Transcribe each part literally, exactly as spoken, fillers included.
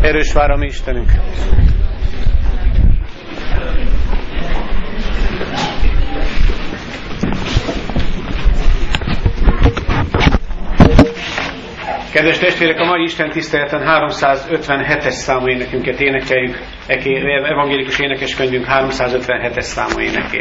Erős vár a mi Istenünk. Kedves testvérek, a mai Isten tiszteleten háromszázötvenhetes számú énekünket énekeljük, evangélikus énekeskönyvünk háromszázötvenhetes számú énekét.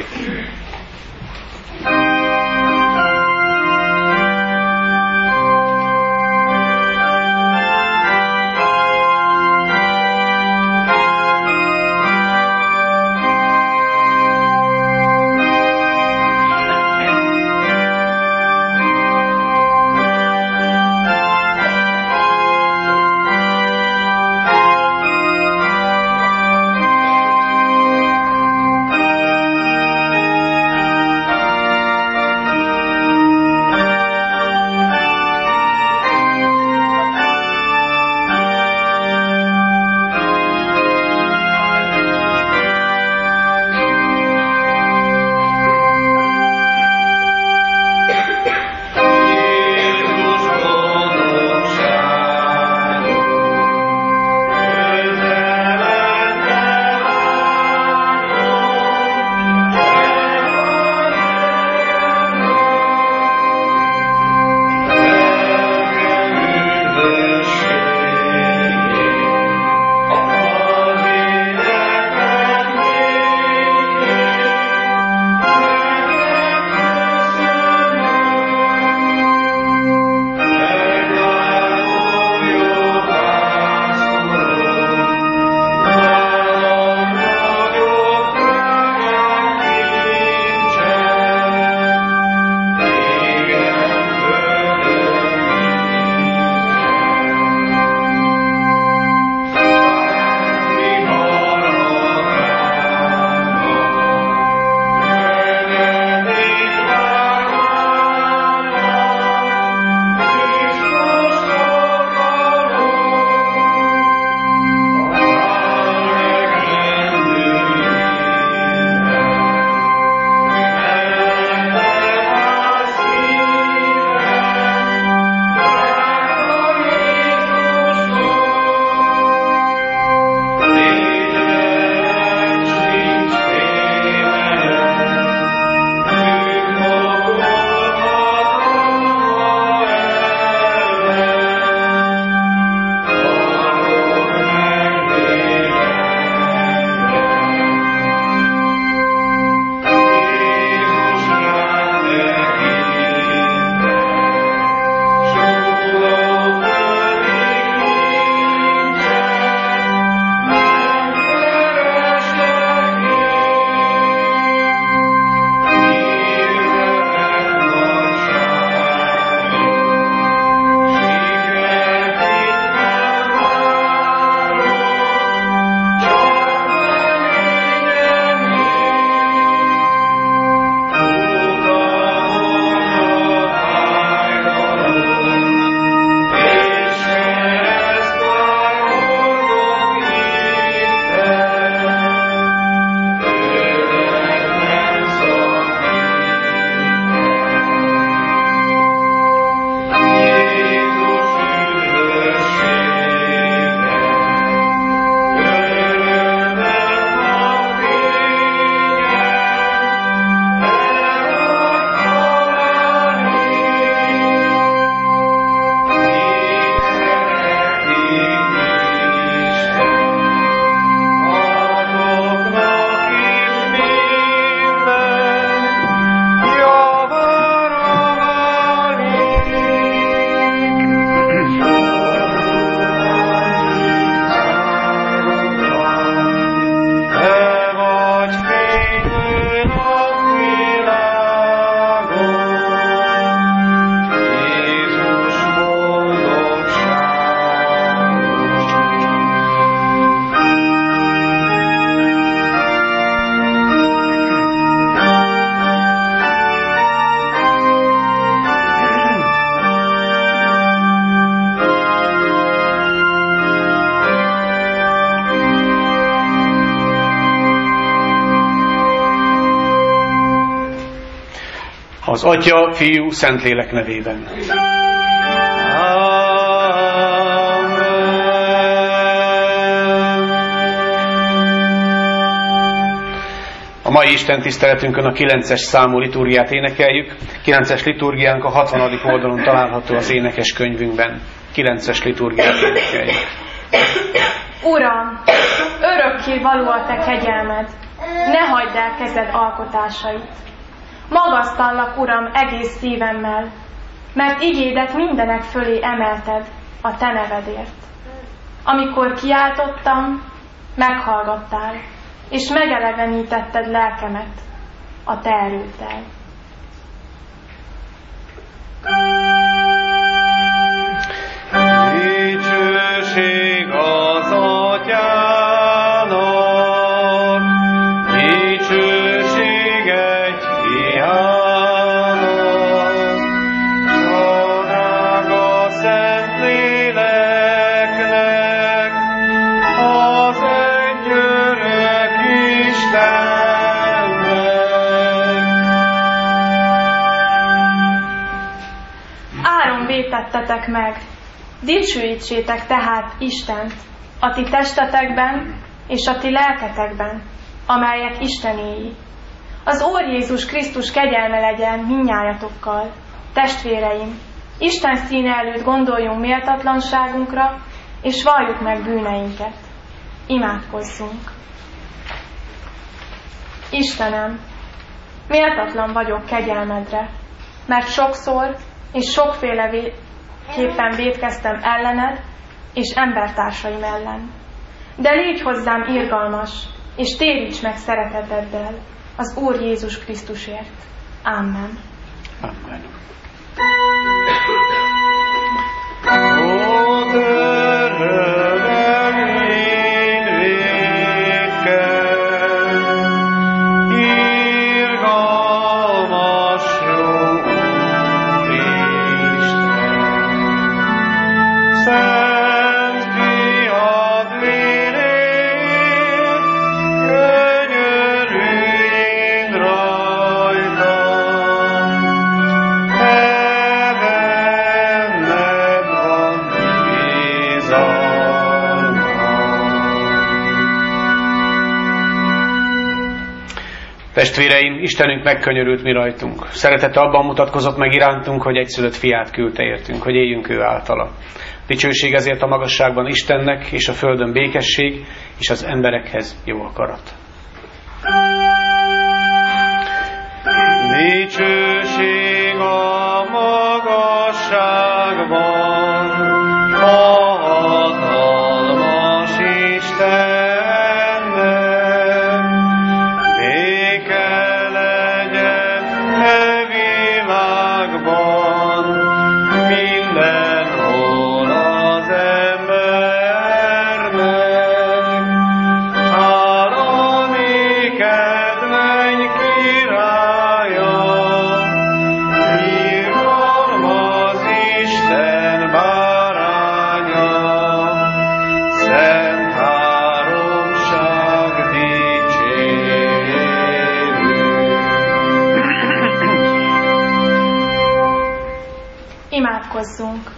Az Atya, Fiú, Szentlélek nevében. Amen. A mai Isten tiszteletünkön a kilences számú liturgiát énekeljük. kilences liturgiánk a hatvanadik oldalon található az énekes könyvünkben. kilences liturgiát énekeljük. Uram, örökké való a te kegyelmed, ne hagyd el kezed alkotásait. Magasztallak, Uram, egész szívemmel, mert igédet mindenek fölé emelted a te nevedért. Amikor kiáltottam, meghallgattál, és megelevenítetted lelkemet a te erőddel. Dicsőség az Atyának, dicsőség egy Fiának, a drága Szentléleknek, az egy örök Istennek. Áron vétettetek meg, dicsőítsétek tehát Istent a ti testetekben és a ti lelketekben, amelyek Istenéi. Az Úr Jézus Krisztus kegyelme legyen mindnyájatokkal. Testvéreim, Isten színe előtt gondoljunk méltatlanságunkra, és valljuk meg bűneinket. Imádkozzunk. Istenem, méltatlan vagyok kegyelmedre, mert sokszor és sokféle képpen vétkeztem ellened és embertársaim ellen. De légy hozzám irgalmas, és téríts meg szereteteddel az Úr Jézus Krisztusért. Amen. Amen. Testvéreim, Istenünk megkönyörült mi rajtunk. Szeretete abban mutatkozott meg irántunk, hogy egyszülött fiát küldte értünk, hogy éljünk ő általa. Dicsőség ezért a magasságban Istennek, és a földön békesség, és az emberekhez jó akarat. Dicsőség a magasságban, a hatalmas Isten. Imádkozzunk.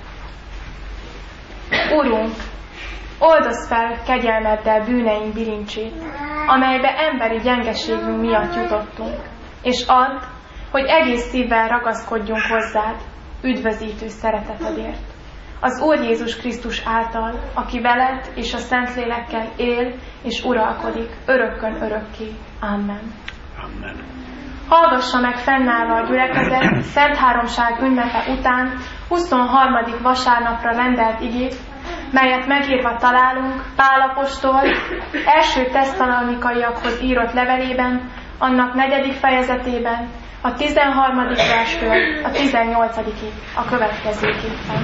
Urunk, oldozz fel kegyelmeddel bűneink bilincsét, amelybe emberi gyengeségünk miatt jutottunk, és add, hogy egész szívvel ragaszkodjunk hozzád, üdvözítő szeretetedért. Az Úr Jézus Krisztus által, aki veled és a Szentlélekkel él és uralkodik örökkön örökké. Amen. Amen. Hallgassa meg fennállva a gyülekezet Szent Háromság ünnepe után huszonharmadik vasárnapra rendelt igét, melyet megírva találunk Pál apostol első tesszalonikaiakhoz írott levelében, annak negyedik fejezetében, a tizenharmadik verstől a tizennyolcadikig a következőképpen.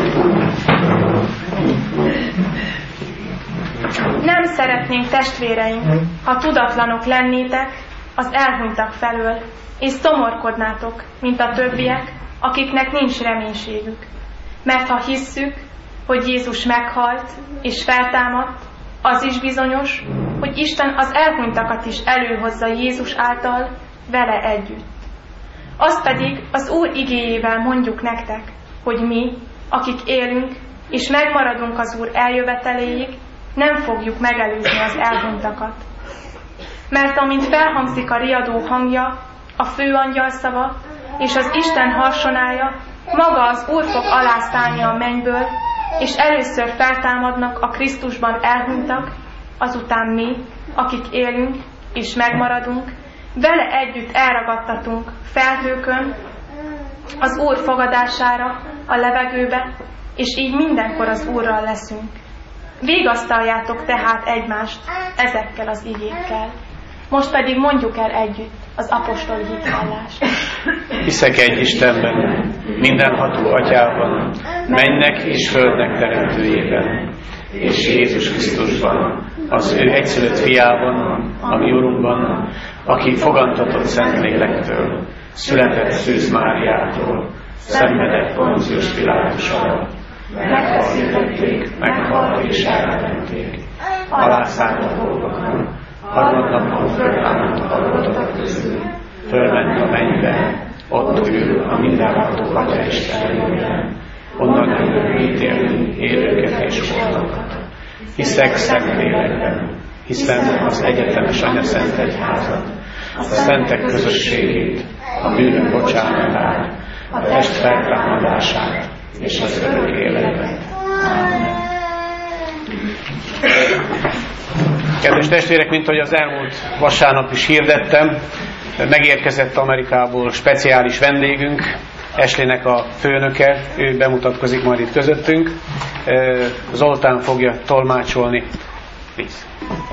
Nem szeretnénk, testvéreink, ha tudatlanok lennétek az elhunytak felől, és szomorkodnátok, mint a többiek, akiknek nincs reménységük. Mert ha hisszük, hogy Jézus meghalt és feltámadt, az is bizonyos, hogy Isten az elhunytakat is előhozza Jézus által vele együtt. Azt pedig az Úr igéjével mondjuk nektek, hogy mi, akik élünk és megmaradunk az Úr eljöveteléig, nem fogjuk megelőzni az elhunytakat. Mert amint felhangzik a riadó hangja, a főangyal szava és az Isten harsonája, maga az Úr fog alászállni a mennyből, és először feltámadnak a Krisztusban elhunytak, azután mi, akik élünk és megmaradunk, vele együtt elragadtatunk felhőkön az Úr fogadására a levegőbe, és így mindenkor az Úrral leszünk. Vigasztaljátok tehát egymást ezekkel az igékkel. Most pedig mondjuk el együtt az apostoli hitvallást. Hiszek egy Istenben, mindenható Atyában, mennek és földnek teremtőjében, és Jézus Krisztusban, az ő egyszülött fiában, a mi Urunkban, aki fogantatott Szentlélektől, született Szűz Máriától, szenvedett Poncius Pilátus alatt, megfeszítették, meghalt és elrendelték, alászállt a dolgokon, harmadnapon föltámadt a halottak közül, fölment a mennybe, ott ül a mindenható Atya Istenében, onnan jövő ítélni élőket és holtakat. Hiszek Szentlélekben, hiszem az egyetemes Anyaszent Egyházat, a szentek közösségét, a bűnök bocsánatát, a test feltámadását és az örök életet. Kedves testvérek, mint ahogy az elmúlt vasárnap is hirdettem, megérkezett Amerikából speciális vendégünk, Ashleynek a főnöke, ő bemutatkozik majd itt közöttünk. Zoltán fogja tolmácsolni. Please.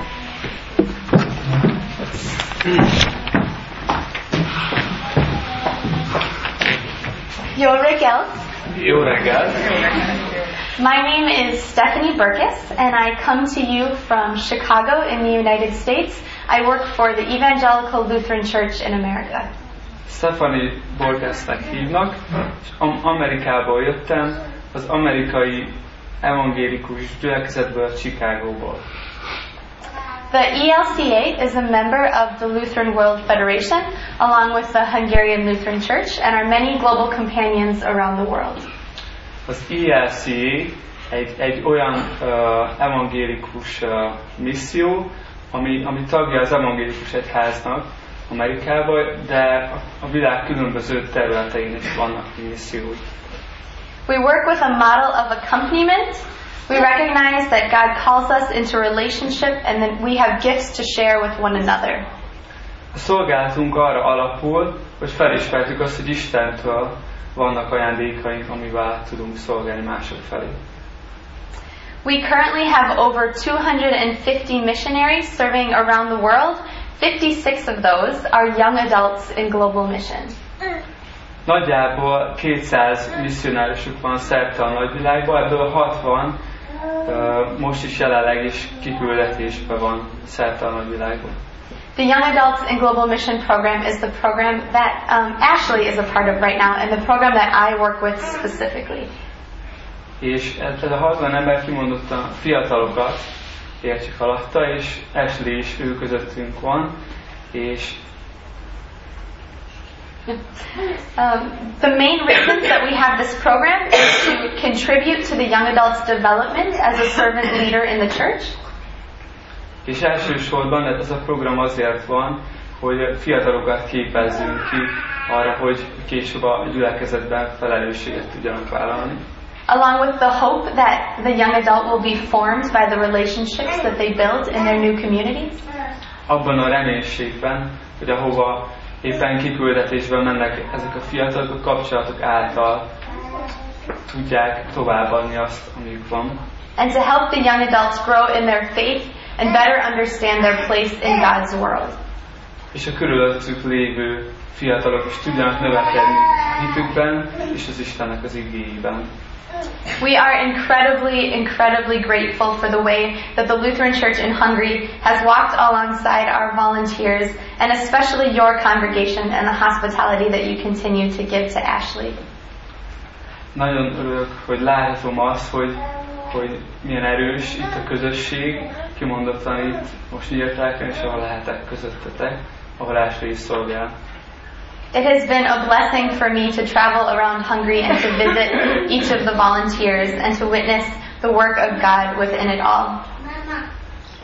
Jó reggelt! Jó reggelt! My name is Stephanie Burkess, and I come to you from Chicago in the United States. I work for the Evangelical Lutheran Church in America. Stephanie Burkessnek hívnak, és Amerikából jöttem, az amerikai evangélikus gyülekezetből, Chicagóból. The E L C A is a member of the Lutheran World Federation, along with the Hungarian Lutheran Church, and our many global companions around the world. Az E L C A egy, egy olyan uh, evangélikus uh, misszió, ami, ami tagja az evangélikus egyháznak Amerikában, de a világ különböző területein is vannak missziói. We work with a model of accompaniment. We recognize that God calls us into relationship and that we have gifts to share with one another. A szolgálatunk arra alapul, hogy felismertük azt, hogy Istentől vannak ajándékaink, amivel tudunk szolgálni mások felé. We currently have over two hundred fifty missionaries serving around the world. fifty-six of those are young adults in global mission. Nagyjából kétszáz misszionárusuk van szerte a nagyvilágban, ebből hatvan uh, most is jelenleg is kiküldetésben van szerte a nagyvilágban. The Young Adults in Global Mission program is the program that um, Ashley is a part of right now, and the program that I work with specifically. És ez a hatvan ember kimondottan fiatalokat értsük alatta, és Ashley is ő közöttünk van, és Um, the main reason that we have this program is to contribute to the young adults' development as a servant leader in the church. És elsősorban ez a program azért van, hogy fiatalokat képezzünk ki arra, hogy később a gyülekezetben felelősséget tudjanak vállalni. Along with the hope that the young adult will be formed by the relationships that they build in their new communities. Abban a reménységben, hogy ahova éppen kiküldetésben mennek ezek a fiatalok, a kapcsolatok által tudják továbbadni azt, amik van. And to help the young adults grow in their faith and better understand their place in God's world. És a körülöttük lévő fiatalok is tudjanak növekedni hitükben és az Istennek az igéjében. We are incredibly, incredibly grateful for the way that the Lutheran Church in Hungary has walked alongside our volunteers, and especially your congregation and the hospitality that you continue to give to Ashley. Nagyon örülök, hogy láthatom azt, hogy, hogy milyen erős itt a közösség, kimondottan itt most nyíltáken, és ahol lehetek közöttetek, ahol Ashley is szolgál. It has been a blessing for me to travel around Hungary and to visit each of the volunteers and to witness the work of God within it all.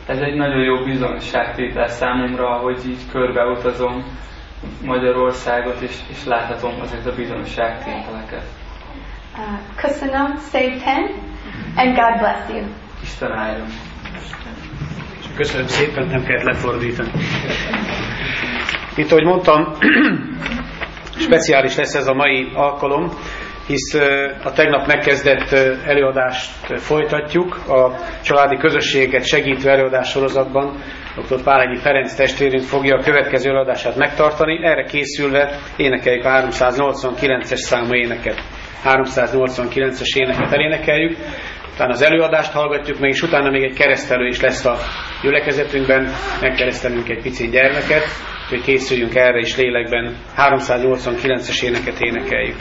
ez egy nagyon jó bizonyságtétel számomra, hogy így körbeutazom Magyarországot, és, és láthatom azért a bizonyságtételeket. Uh, köszönöm szépen, and God bless you. Isten áldjon. Köszönöm szépen, nem kellett lefordítani. Mint ahogy mondtam, speciális lesz ez a mai alkalom, hisz a tegnap megkezdett előadást folytatjuk, a családi közösséget segítő előadás sorozatban. doktor Pálényi Ferenc testvérünk fogja a következő előadását megtartani, erre készülve énekeljük a háromszáznyolcvankilences számú éneket. háromszáznyolcvankilences éneket elénekeljük, utána az előadást hallgatjuk meg, és utána még egy keresztelő is lesz a gyülekezetünkben, megkeresztelünk egy pici gyermeket, hogy készüljünk erre is lélekben, háromszáznyolcvankilences éneket énekeljük.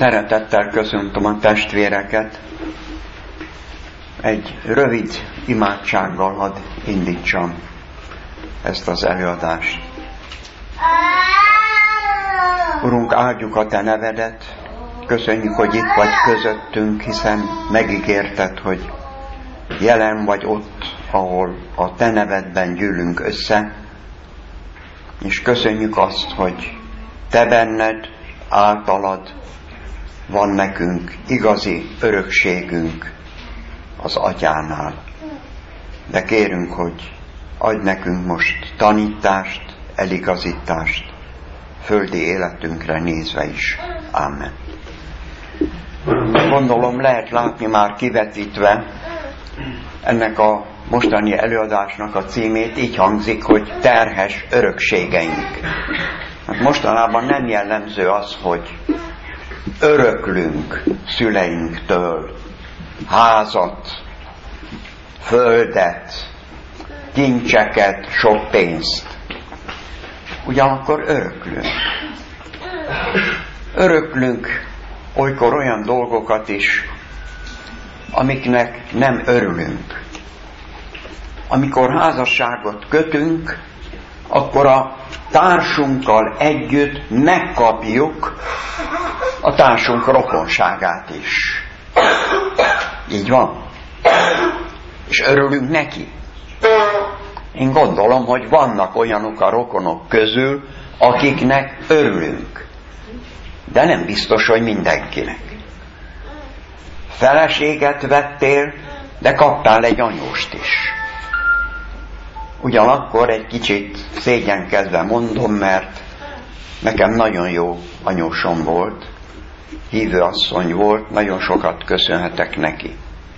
Szeretettel köszöntöm a testvéreket. Egy rövid imádsággal hadd indítsam ezt az előadást. Urunk, áldjuk a Te nevedet, köszönjük, hogy itt vagy közöttünk, hiszen megígérted, hogy jelen vagy ott, ahol a Te nevedben gyűlünk össze, és köszönjük azt, hogy Te benned, általad van nekünk igazi örökségünk az Atyánál. De kérünk, hogy adj nekünk most tanítást, eligazítást, földi életünkre nézve is. Amen. Gondolom lehet látni már kivetítve ennek a mostani előadásnak a címét, így hangzik, hogy terhes örökségeink. Hát mostanában nem jellemző az, hogy öröklünk szüleinktől házat, földet, kincseket, sok pénzt. Ugyanakkor öröklünk. Öröklünk olykor olyan dolgokat is, amiknek nem örülünk. Amikor házasságot kötünk, akkor a társunkkal együtt megkapjuk a társunk rokonságát is. Így van. És örülünk neki. Én gondolom, hogy vannak olyanok a rokonok közül, akiknek örülünk. De nem biztos, hogy mindenkinek. Feleséget vettél, de kaptál egy anyóst is. Ugyanakkor egy kicsit szégyenkezve mondom, mert nekem nagyon jó anyósom volt, hívő asszony volt, nagyon sokat köszönhetek neki.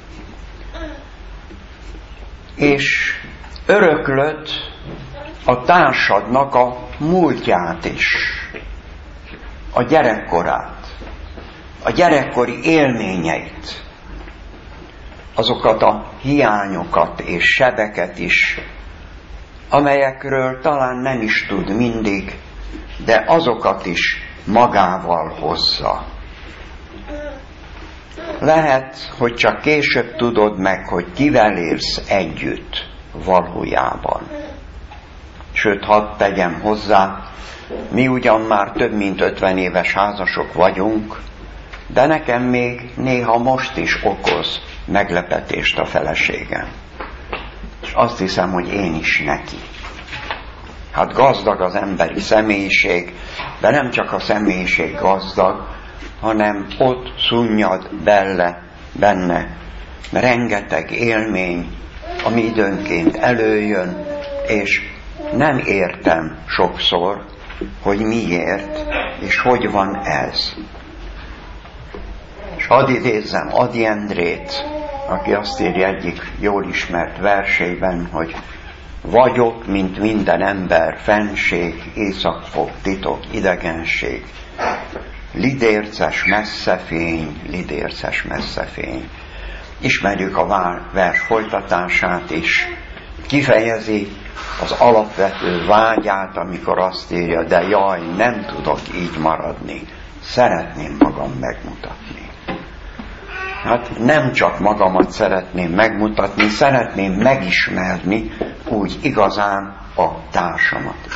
És öröklöd a társadnak a múltját is, a gyerekkorát, a gyerekkori élményeit, azokat a hiányokat és sebeket is, amelyekről talán nem is tud mindig, de azokat is magával hozza. Lehet, hogy csak később tudod meg, hogy kivel élsz együtt valójában. Sőt, hadd tegyem hozzá, mi ugyan már több mint ötven éves házasok vagyunk, de nekem még néha most is okoz meglepetést a feleségem. És azt hiszem, hogy én is neki. Hát gazdag az emberi személyiség, de nem csak a személyiség gazdag, hanem ott szunnyad belle, benne rengeteg élmény, ami időnként előjön, és nem értem sokszor, hogy miért, és hogy van ez. És hadd idézzem Ady Endrét, aki azt írja egyik jól ismert versében, hogy vagyok, mint minden ember, fenség, éjszakfog, titok, idegenség, lidérces messzefény, lidérces messzefény. Ismerjük a vers folytatását is, kifejezi az alapvető vágyát, amikor azt írja, de jaj, nem tudok így maradni, szeretném magam megmutatni. Hát nem csak magamat szeretném megmutatni, szeretném megismerni úgy igazán a társamat is.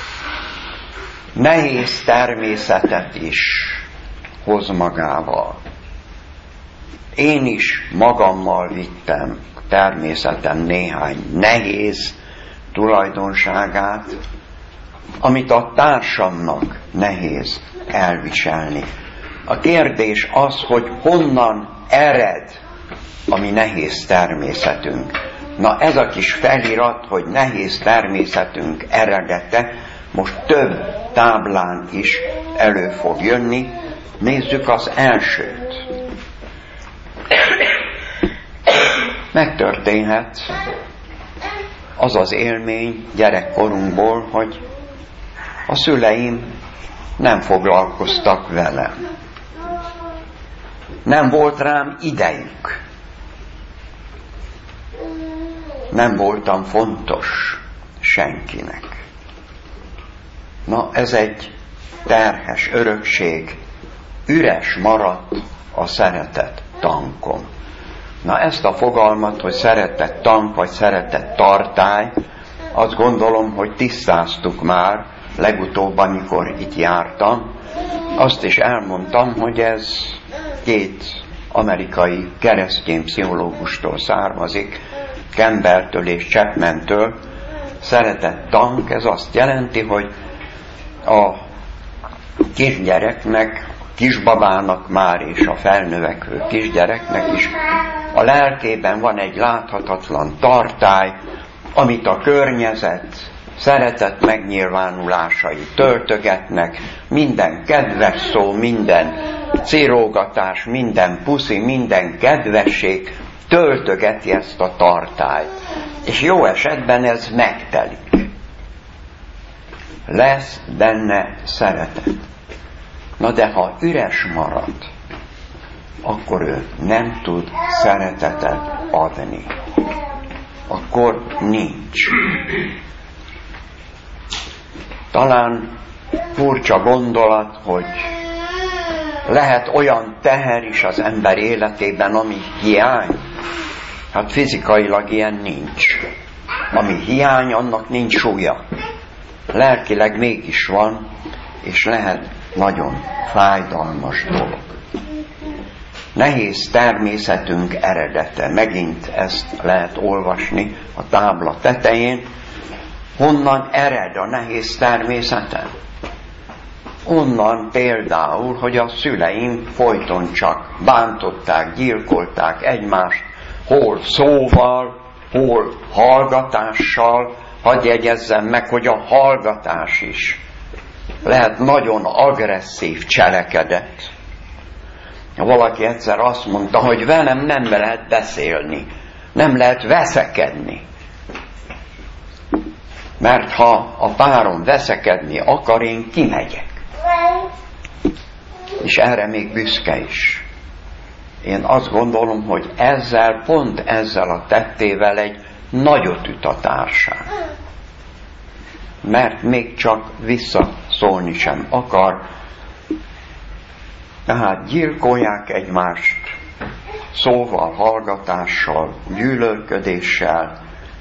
Nehéz természetet is hoz magával. Én is magammal vittem természetem néhány nehéz tulajdonságát, amit a társamnak nehéz elviselni. A kérdés az, hogy honnan ered a mi nehéz természetünk. Na ez a kis felirat, hogy nehéz természetünk eredete, most több táblán is elő fog jönni. Nézzük az elsőt. Megtörténhet az az élmény gyerekkorunkból, hogy a szüleim nem foglalkoztak velem. Nem volt rám idejük. Nem voltam fontos senkinek. Na, ez egy terhes örökség, üres maradt a szeretet tankom. Na ezt a fogalmat, hogy szeretett tank vagy szeretett tartály, azt gondolom, hogy tisztáztuk már legutóbb, amikor itt jártam. Azt is elmondtam, hogy ez két amerikai keresztény pszichológustól származik, Campbelltől és Chapmantől. Szeretett tank, ez azt jelenti, hogy a kisgyereknek, kisbabának már és a felnövekvő kisgyereknek is a lelkében van egy láthatatlan tartály, amit a környezet szeretet megnyilvánulásai töltögetnek, minden kedves szó, minden cirógatás, minden puszi, minden kedvesség töltögeti ezt a tartályt. És jó esetben ez megtelik. Lesz benne szeretet. Na de ha üres marad, akkor ő nem tud szeretetet adni. Akkor nincs. Talán furcsa gondolat, hogy lehet olyan teher is az ember életében, ami hiány. Hát fizikailag ilyen nincs. Ami hiány, annak nincs súlya. Lelkileg mégis van, és lehet nagyon fájdalmas dolog. Nehéz természetünk eredete. Megint ezt lehet olvasni a tábla tetején. Honnan ered a nehéz természeten? Onnan például, hogy a szüleim folyton csak bántották, gyilkolták egymást, hol szóval, hol hallgatással. Hadd jegyezzem meg, hogy a hallgatás is lehet nagyon agresszív cselekedet. Valaki egyszer azt mondta, hogy velem nem lehet beszélni, nem lehet veszekedni. Mert ha a párom veszekedni akar, én kimegyek. És erre még büszke is. Én azt gondolom, hogy ezzel, pont ezzel a tettével egy nagyot üt a társán. Mert még csak visszaszólni sem akar. Tehát gyilkolják egymást szóval, hallgatással, gyűlölködéssel,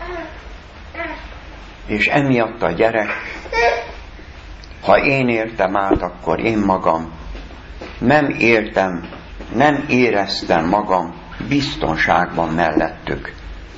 és emiatt a gyerek, ha én értem át, akkor én magam nem értem, nem éreztem magam biztonságban mellettük.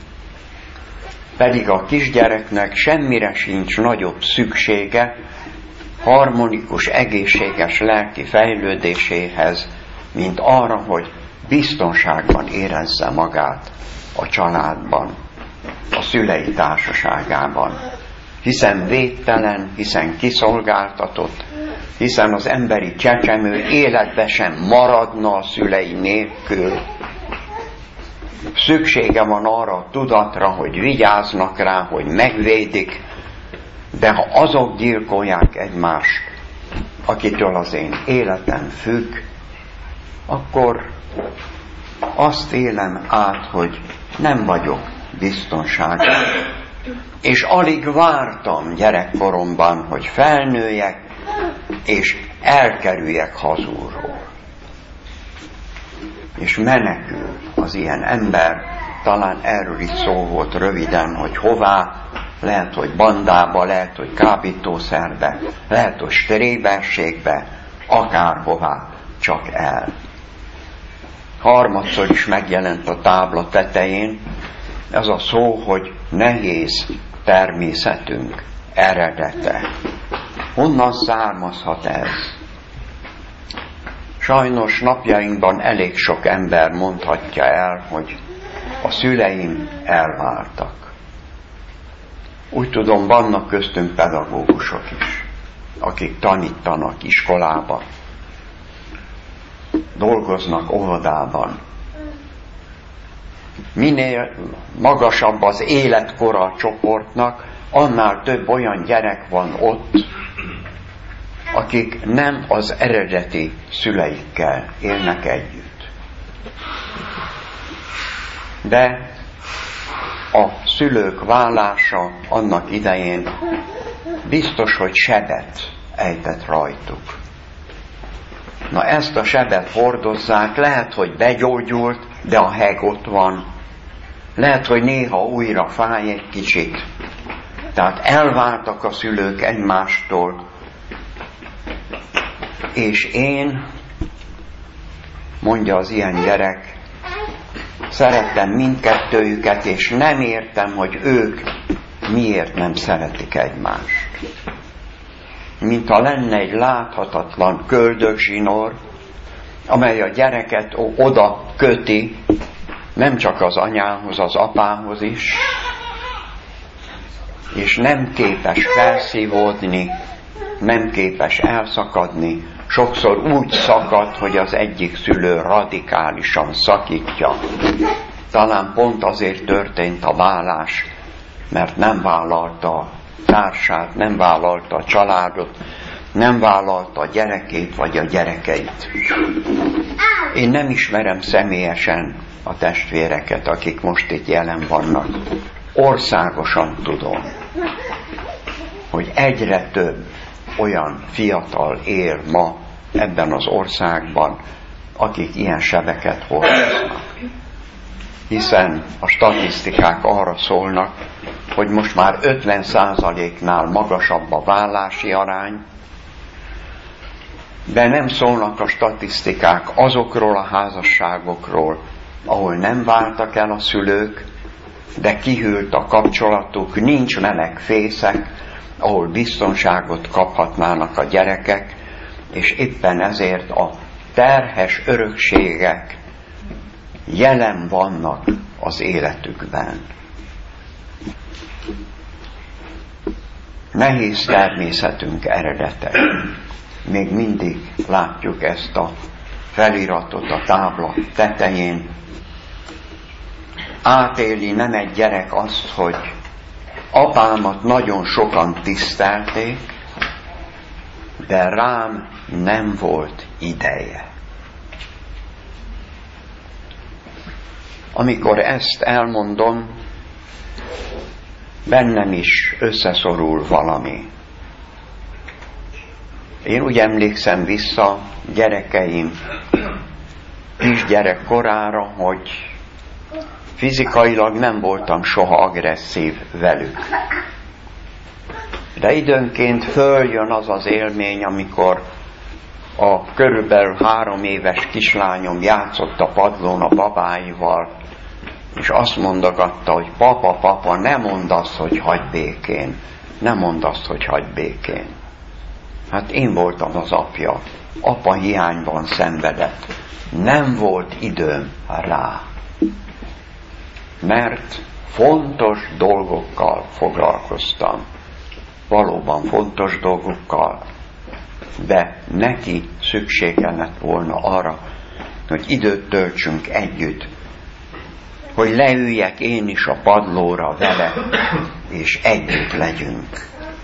Pedig a kisgyereknek semmire sincs nagyobb szüksége harmonikus, egészséges lelki fejlődéséhez, mint arra, hogy biztonságban érezze magát a családban, a szülei társaságában. Hiszen védtelen, hiszen kiszolgáltatott, hiszen az emberi csecsemő életbe sem maradna a szülei nélkül. Szüksége van arra a tudatra, hogy vigyáznak rá, hogy megvédik, de ha azok gyilkolják egymást, akitől az én életem függ, akkor azt élem át, hogy nem vagyok biztonságban. És alig vártam gyerekkoromban, hogy felnőjek, és elkerüljek hazulról. És menekül az ilyen ember, talán erről is szó volt röviden, hogy hová, lehet, hogy bandába, lehet, hogy kábítószerbe, lehet, hogy stréberségbe, akárhová, csak el. Harmadszor is megjelent a tábla tetején ez a szó, hogy nehéz természetünk eredete. Honnan származhat ez? Sajnos napjainkban elég sok ember mondhatja el, hogy a szüleim elváltak. Úgy tudom, vannak köztünk pedagógusok is, akik tanítanak iskolában, dolgoznak óvodában. Minél magasabb az életkora a csoportnak, annál több olyan gyerek van ott, akik nem az eredeti szüleikkel élnek együtt. De a szülők válása annak idején biztos, hogy sebet ejtett rajtuk. Na ezt a sebet hordozzák, lehet, hogy begyógyult, de a heg ott van. Lehet, hogy néha újra fáj egy kicsit. Tehát elváltak a szülők egymástól. És én, mondja az ilyen gyerek, szerettem mindkettőjüket, és nem értem, hogy ők miért nem szeretik egymást. Mintha lenne egy láthatatlan köldögzsinór, amely a gyereket oda köti, nem csak az anyához, az apához is, és nem képes felszívódni, nem képes elszakadni, sokszor úgy szakad, hogy az egyik szülő radikálisan szakítja. Talán pont azért történt a válás, mert nem vállalta a társát, nem vállalta a családot, nem vállalta a gyerekét vagy a gyerekeit. Én nem ismerem személyesen a testvéreket, akik most itt jelen vannak. Országosan tudom, hogy egyre több olyan fiatal él ma ebben az országban, akik ilyen sebeket hordoznak. Hiszen a statisztikák arra szólnak, hogy most már ötven százaléknál magasabb a vállási arány, de nem szólnak a statisztikák azokról a házasságokról, ahol nem váltak el a szülők, de kihűlt a kapcsolatuk, nincs meleg fészek, ahol biztonságot kaphatnának a gyerekek, és éppen ezért a terhes örökségek jelen vannak az életükben. Nehéz természetünk eredete. Még mindig látjuk ezt a feliratot a tábla tetején. Átéli nem egy gyerek azt, hogy apámat nagyon sokan tisztelték, de rám nem volt ideje. Amikor ezt elmondom, bennem is összeszorul valami. Én úgy emlékszem vissza gyerekeim kisgyerek korára, hogy fizikailag nem voltam soha agresszív velük. De időnként följön az az élmény, amikor a körülbelül három éves kislányom játszott a padlón a babáival, és azt mondogatta, hogy papa, papa, ne mondd azt, hogy hagyd békén. Ne mondd azt, hogy hagyd békén. Hát én voltam az apja. Apa hiányban szenvedett. Nem volt időm rá. Mert fontos dolgokkal foglalkoztam. Valóban fontos dolgokkal. De neki szüksége lett volna arra, hogy időt töltsünk együtt. Hogy leüljek én is a padlóra vele, és együtt legyünk.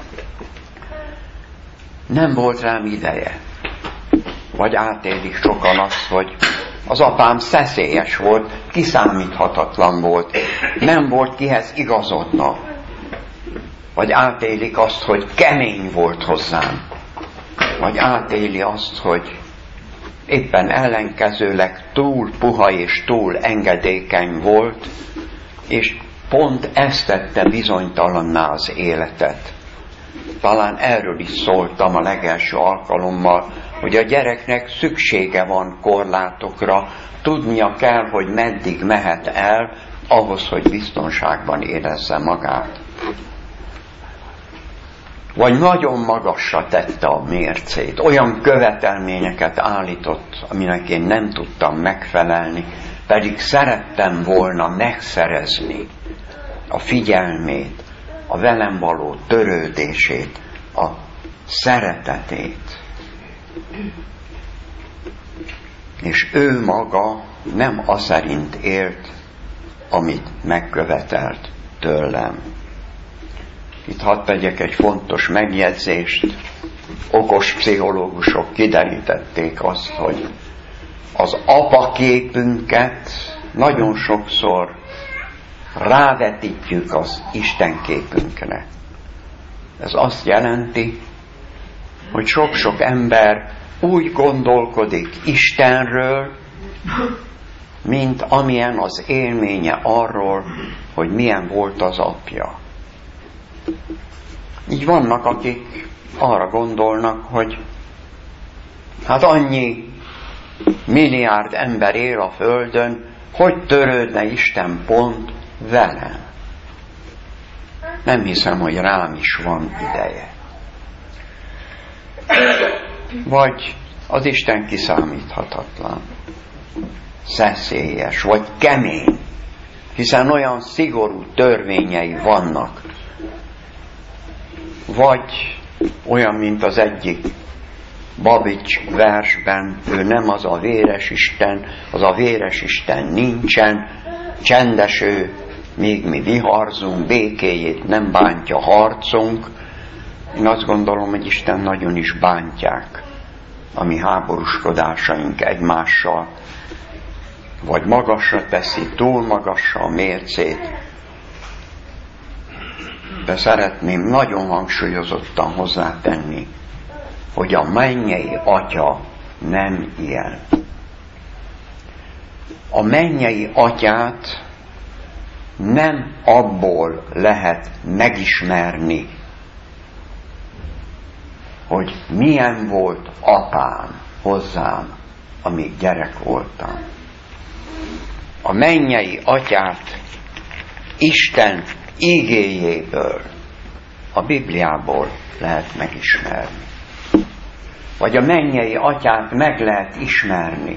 Nem volt rám ideje. Vagy átélik sokan azt, hogy az apám szeszélyes volt, kiszámíthatatlan volt, nem volt kihez igazodna. Vagy átélik azt, hogy kemény volt hozzám. Vagy átéli azt, hogy éppen ellenkezőleg túl puha és túl engedékeny volt, és pont ezt tette bizonytalanná az életet. Talán erről is szóltam a legelső alkalommal, hogy a gyereknek szüksége van korlátokra, tudnia kell, hogy meddig mehet el, ahhoz, hogy biztonságban érezze magát. Vagy nagyon magasra tette a mércét, olyan követelményeket állított, aminek én nem tudtam megfelelni, pedig szerettem volna megszerezni a figyelmét, a velem való törődését, a szeretetét. És ő maga nem aszerint élt, amit megkövetelt tőlem. Itt hadd tegyek egy fontos megjegyzést. Okos pszichológusok kiderítették azt, hogy az apaképünket nagyon sokszor rávetítjük az Isten képünkre. Ez azt jelenti, hogy sok-sok ember úgy gondolkodik Istenről, mint amilyen az élménye arról, hogy milyen volt az apja. Így vannak, akik arra gondolnak, hogy hát annyi milliárd ember él a Földön, hogy törődne Isten pont velem. Nem hiszem, hogy rám is van ideje. Vagy az Isten kiszámíthatatlan, szeszélyes, vagy kemény, hiszen olyan szigorú törvényei vannak, vagy olyan, mint az egyik Babics versben, ő nem az a véres Isten, az a véres Isten nincsen, csendes ő, míg mi viharzunk, békéjét nem bántja harcunk. Én azt gondolom, hogy Isten nagyon is bántják a mi háborúskodásaink egymással, vagy magasra teszi, túl magasra a mércét. De szeretném nagyon hangsúlyozottan hozzátenni, hogy a mennyei Atya nem ilyen. A mennyei Atyát nem abból lehet megismerni, hogy milyen volt apám hozzám, amíg gyerek voltam. A mennyei Atyát Isten igéjéből, a Bibliából lehet megismerni. Vagy a mennyei Atyát meg lehet ismerni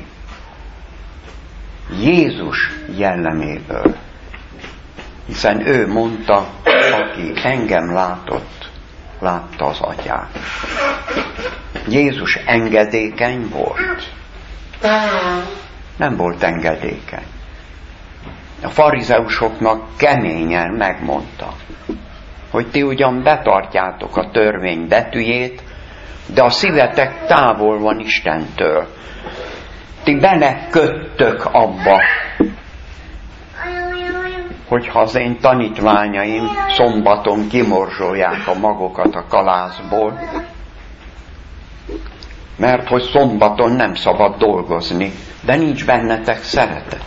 Jézus jelleméből. Hiszen ő mondta, aki engem látott, látta az Atyát. Jézus engedékeny volt? Nem volt engedékeny. A farizeusoknak keményen megmondta, hogy ti ugyan betartjátok a törvény betűjét, de a szívetek távol van Istentől. Ti beleköttök abba, hogyha az én tanítványaim szombaton kimorzsolják a magokat a kalászból, mert hogy szombaton nem szabad dolgozni, de nincs bennetek szeretet.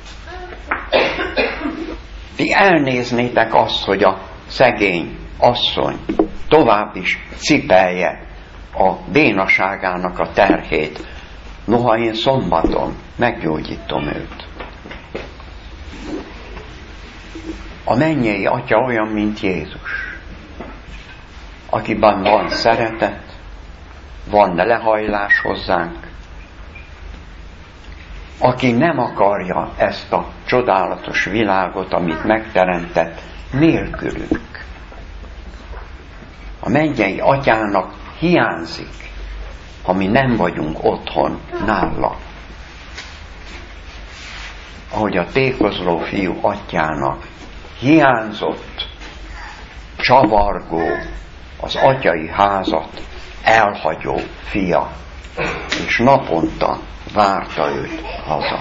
Ti elnéznétek azt, hogy a szegény asszony tovább is cipelje a bénaságának a terhét, noha én szombaton meggyógyítom őt. A mennyei Atya olyan, mint Jézus, akiben van szeretet, van lehajlás hozzánk, aki nem akarja ezt a csodálatos világot, amit megteremtett, nélkülünk. A mennyei Atyának hiányzik, ha mi nem vagyunk otthon nála. Ahogy a tékozló fiú atyának hiányzott, csavargó, az atyai házat elhagyó fia, és naponta várta őt haza.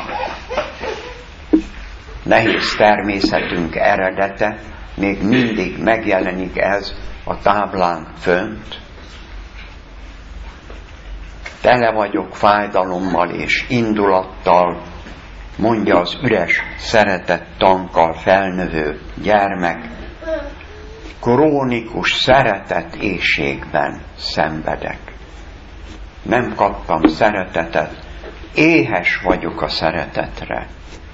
Nehéz természetünk eredete, még mindig megjelenik ez a táblán fönt. Tele vagyok fájdalommal és indulattal, mondja az üres szeretett tankkal felnövő gyermek, krónikus szeretet éhségben szenvedek. Nem kaptam szeretetet, éhes vagyok a szeretetre.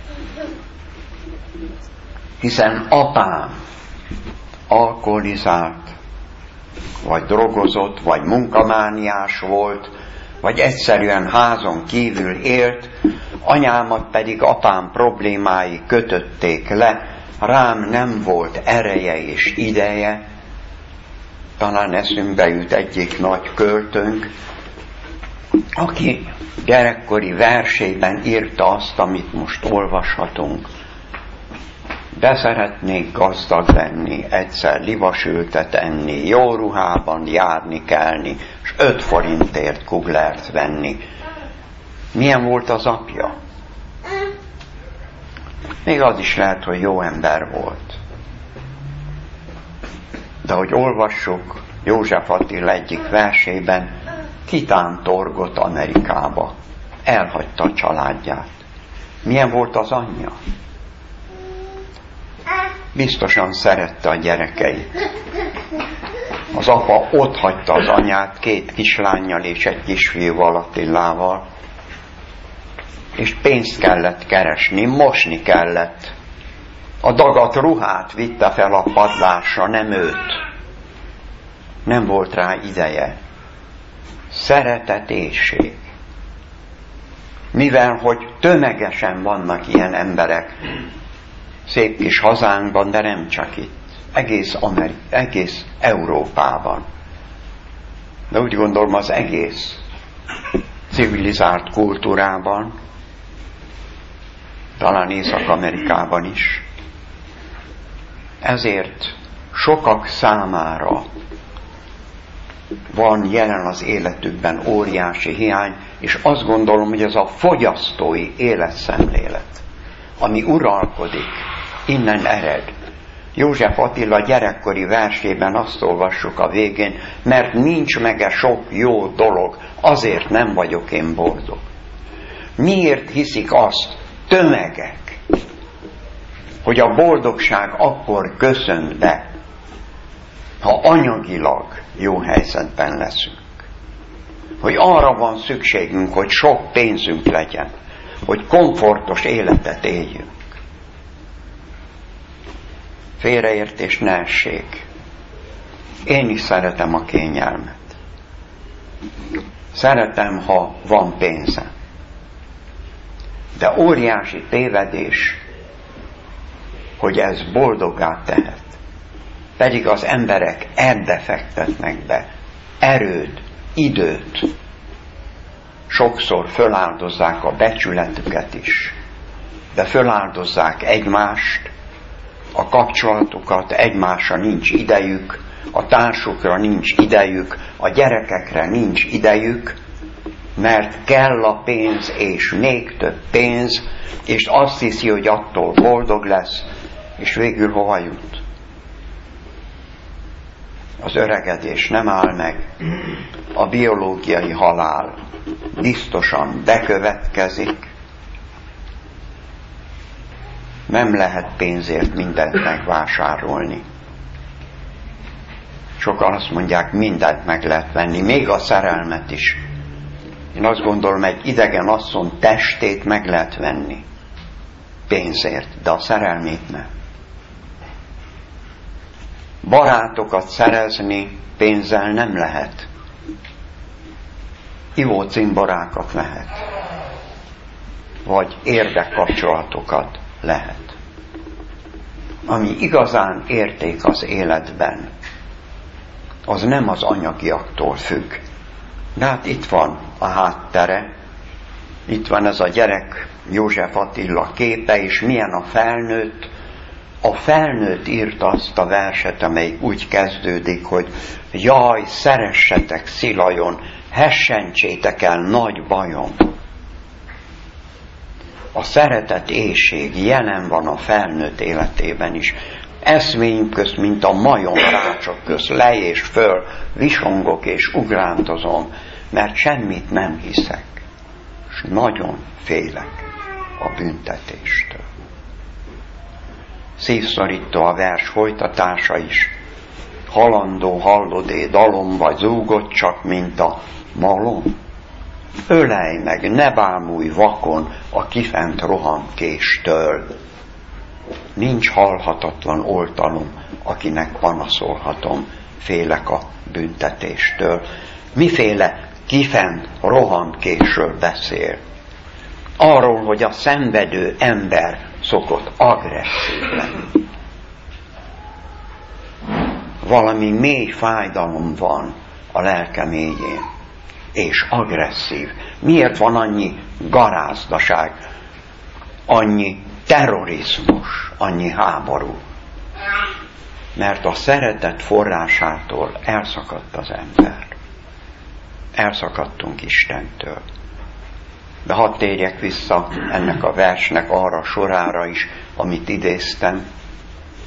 Hiszen apám alkoholizált, vagy drogozott, vagy munkamániás volt, vagy egyszerűen házon kívül élt, anyámat pedig apám problémái kötötték le, rám nem volt ereje és ideje. Talán eszünkbe jut egyik nagy költőnk, aki gyerekkori versében írta azt, amit most olvashatunk. De szeretnék gazdag lenni, egyszer livasültet enni, jó ruhában járni, kelni, és öt forintért kuglert venni. Milyen volt az apja? Még az is lehet, hogy jó ember volt. De hogy olvassuk József Attila egyik versében, kitántorgott Amerikába. Elhagyta a családját. Milyen volt az anyja? Biztosan szerette a gyerekeit. Az apa ott hagyta az anyát két kislánnyal és egy kisfiúval, Attilával, és pénzt kellett keresni, mosni kellett. A dagat ruhát vitte fel a padlásra, nem őt. Nem volt rá ideje. Szeretetésség. Mivel, hogy tömegesen vannak ilyen emberek, szép kis hazánkban, de nem csak itt. Egész, Ameri- egész Európában. De úgy gondolom az egész civilizált kultúrában, talán Észak-Amerikában is. Ezért sokak számára van jelen az életükben óriási hiány, és azt gondolom, hogy ez a fogyasztói életszemlélet, ami uralkodik, innen ered. József Attila gyerekkori versében azt olvassuk a végén, mert nincs meg-e sok jó dolog, azért nem vagyok én boldog. Miért hiszik azt tömegek, hogy a boldogság akkor köszönt be, ha anyagilag jó helyzetben leszünk? Hogy arra van szükségünk, hogy sok pénzünk legyen, hogy komfortos életet éljünk. Félreértés ne essék. Én is szeretem a kényelmet. Szeretem, ha van pénzem. De óriási tévedés, hogy ez boldoggá tehet. Pedig az emberek ebbe fektetnek be erőt, időt. Sokszor föláldozzák a becsületüket is, de föláldozzák egymást, a kapcsolatukat, egymásra nincs idejük, a társukra nincs idejük, a gyerekekre nincs idejük, mert kell a pénz, és még több pénz, és azt hiszi, hogy attól boldog lesz, és végül hova jut? Az öregedés nem áll meg, a biológiai halál biztosan bekövetkezik, nem lehet pénzért mindent megvásárolni. Sokan azt mondják, mindent meg lehet venni, még a szerelmet is. Én azt gondolom, egy idegen asszony testét meg lehet venni pénzért, de a szerelmét nem. Barátokat szerezni pénzzel nem lehet. Ivó cimborákat lehet. Vagy érdekkapcsolatokat lehet. Ami igazán érték az életben, az nem az anyagiaktól függ. De hát itt van a háttere, itt van ez a gyerek, József Attila képe, és milyen a felnőtt. A felnőtt írta azt a verset, amely úgy kezdődik, hogy jaj, szeressetek Szilajon, hessentsétek el nagy bajom. A szeretet éhség jelen van a felnőtt életében is. Eszméim közt, mint a majomrácsok közt, le és föl, visongok és ugrándozom, mert semmit nem hiszek, és nagyon félek a büntetéstől. Szívszorító a vers folytatása is. Halandó hallodé dalom, vagy zúgott csak, mint a malom. Ölej meg, ne bámulj vakon a kifent rohamkéstől. Nincs halhatatlan oltalom, akinek panaszolhatom, félek a büntetéstől. Miféle kifent rohamkésről beszél? Arról, hogy a szenvedő ember szokott agresszív lenni. Valami mély fájdalom van a lelke mélyén, és agresszív. Miért van annyi garázdaság, annyi terrorizmus, annyi háború? Mert a szeretet forrásától elszakadt az ember. Elszakadtunk Istentől. De hadd térjek vissza ennek a versnek arra sorára is, amit idéztem.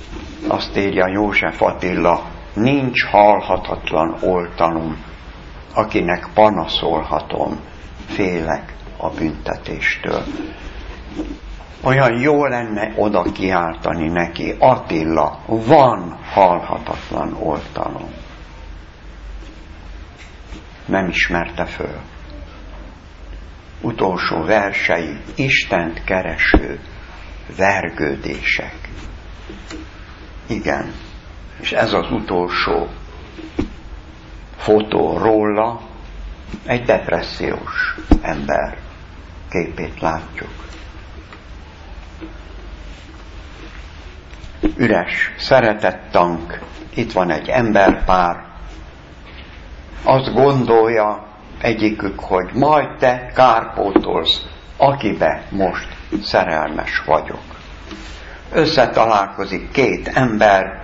Azt írja József Attila, nincs halhatatlan oltalom, akinek panaszolhatom, félek a büntetéstől. Olyan jó lenne oda kiáltani neki, Attila, van halhatatlan oltalom. Nem ismerte föl. Utolsó versei, Istent kereső vergődések. Igen, és ez az utolsó fotó róla, egy depressziós ember képét látjuk. Üres szeretettank, itt van egy emberpár, azt gondolja egyikük, hogy majd te kárpótolsz, akibe most szerelmes vagyok. Összetalálkozik két ember,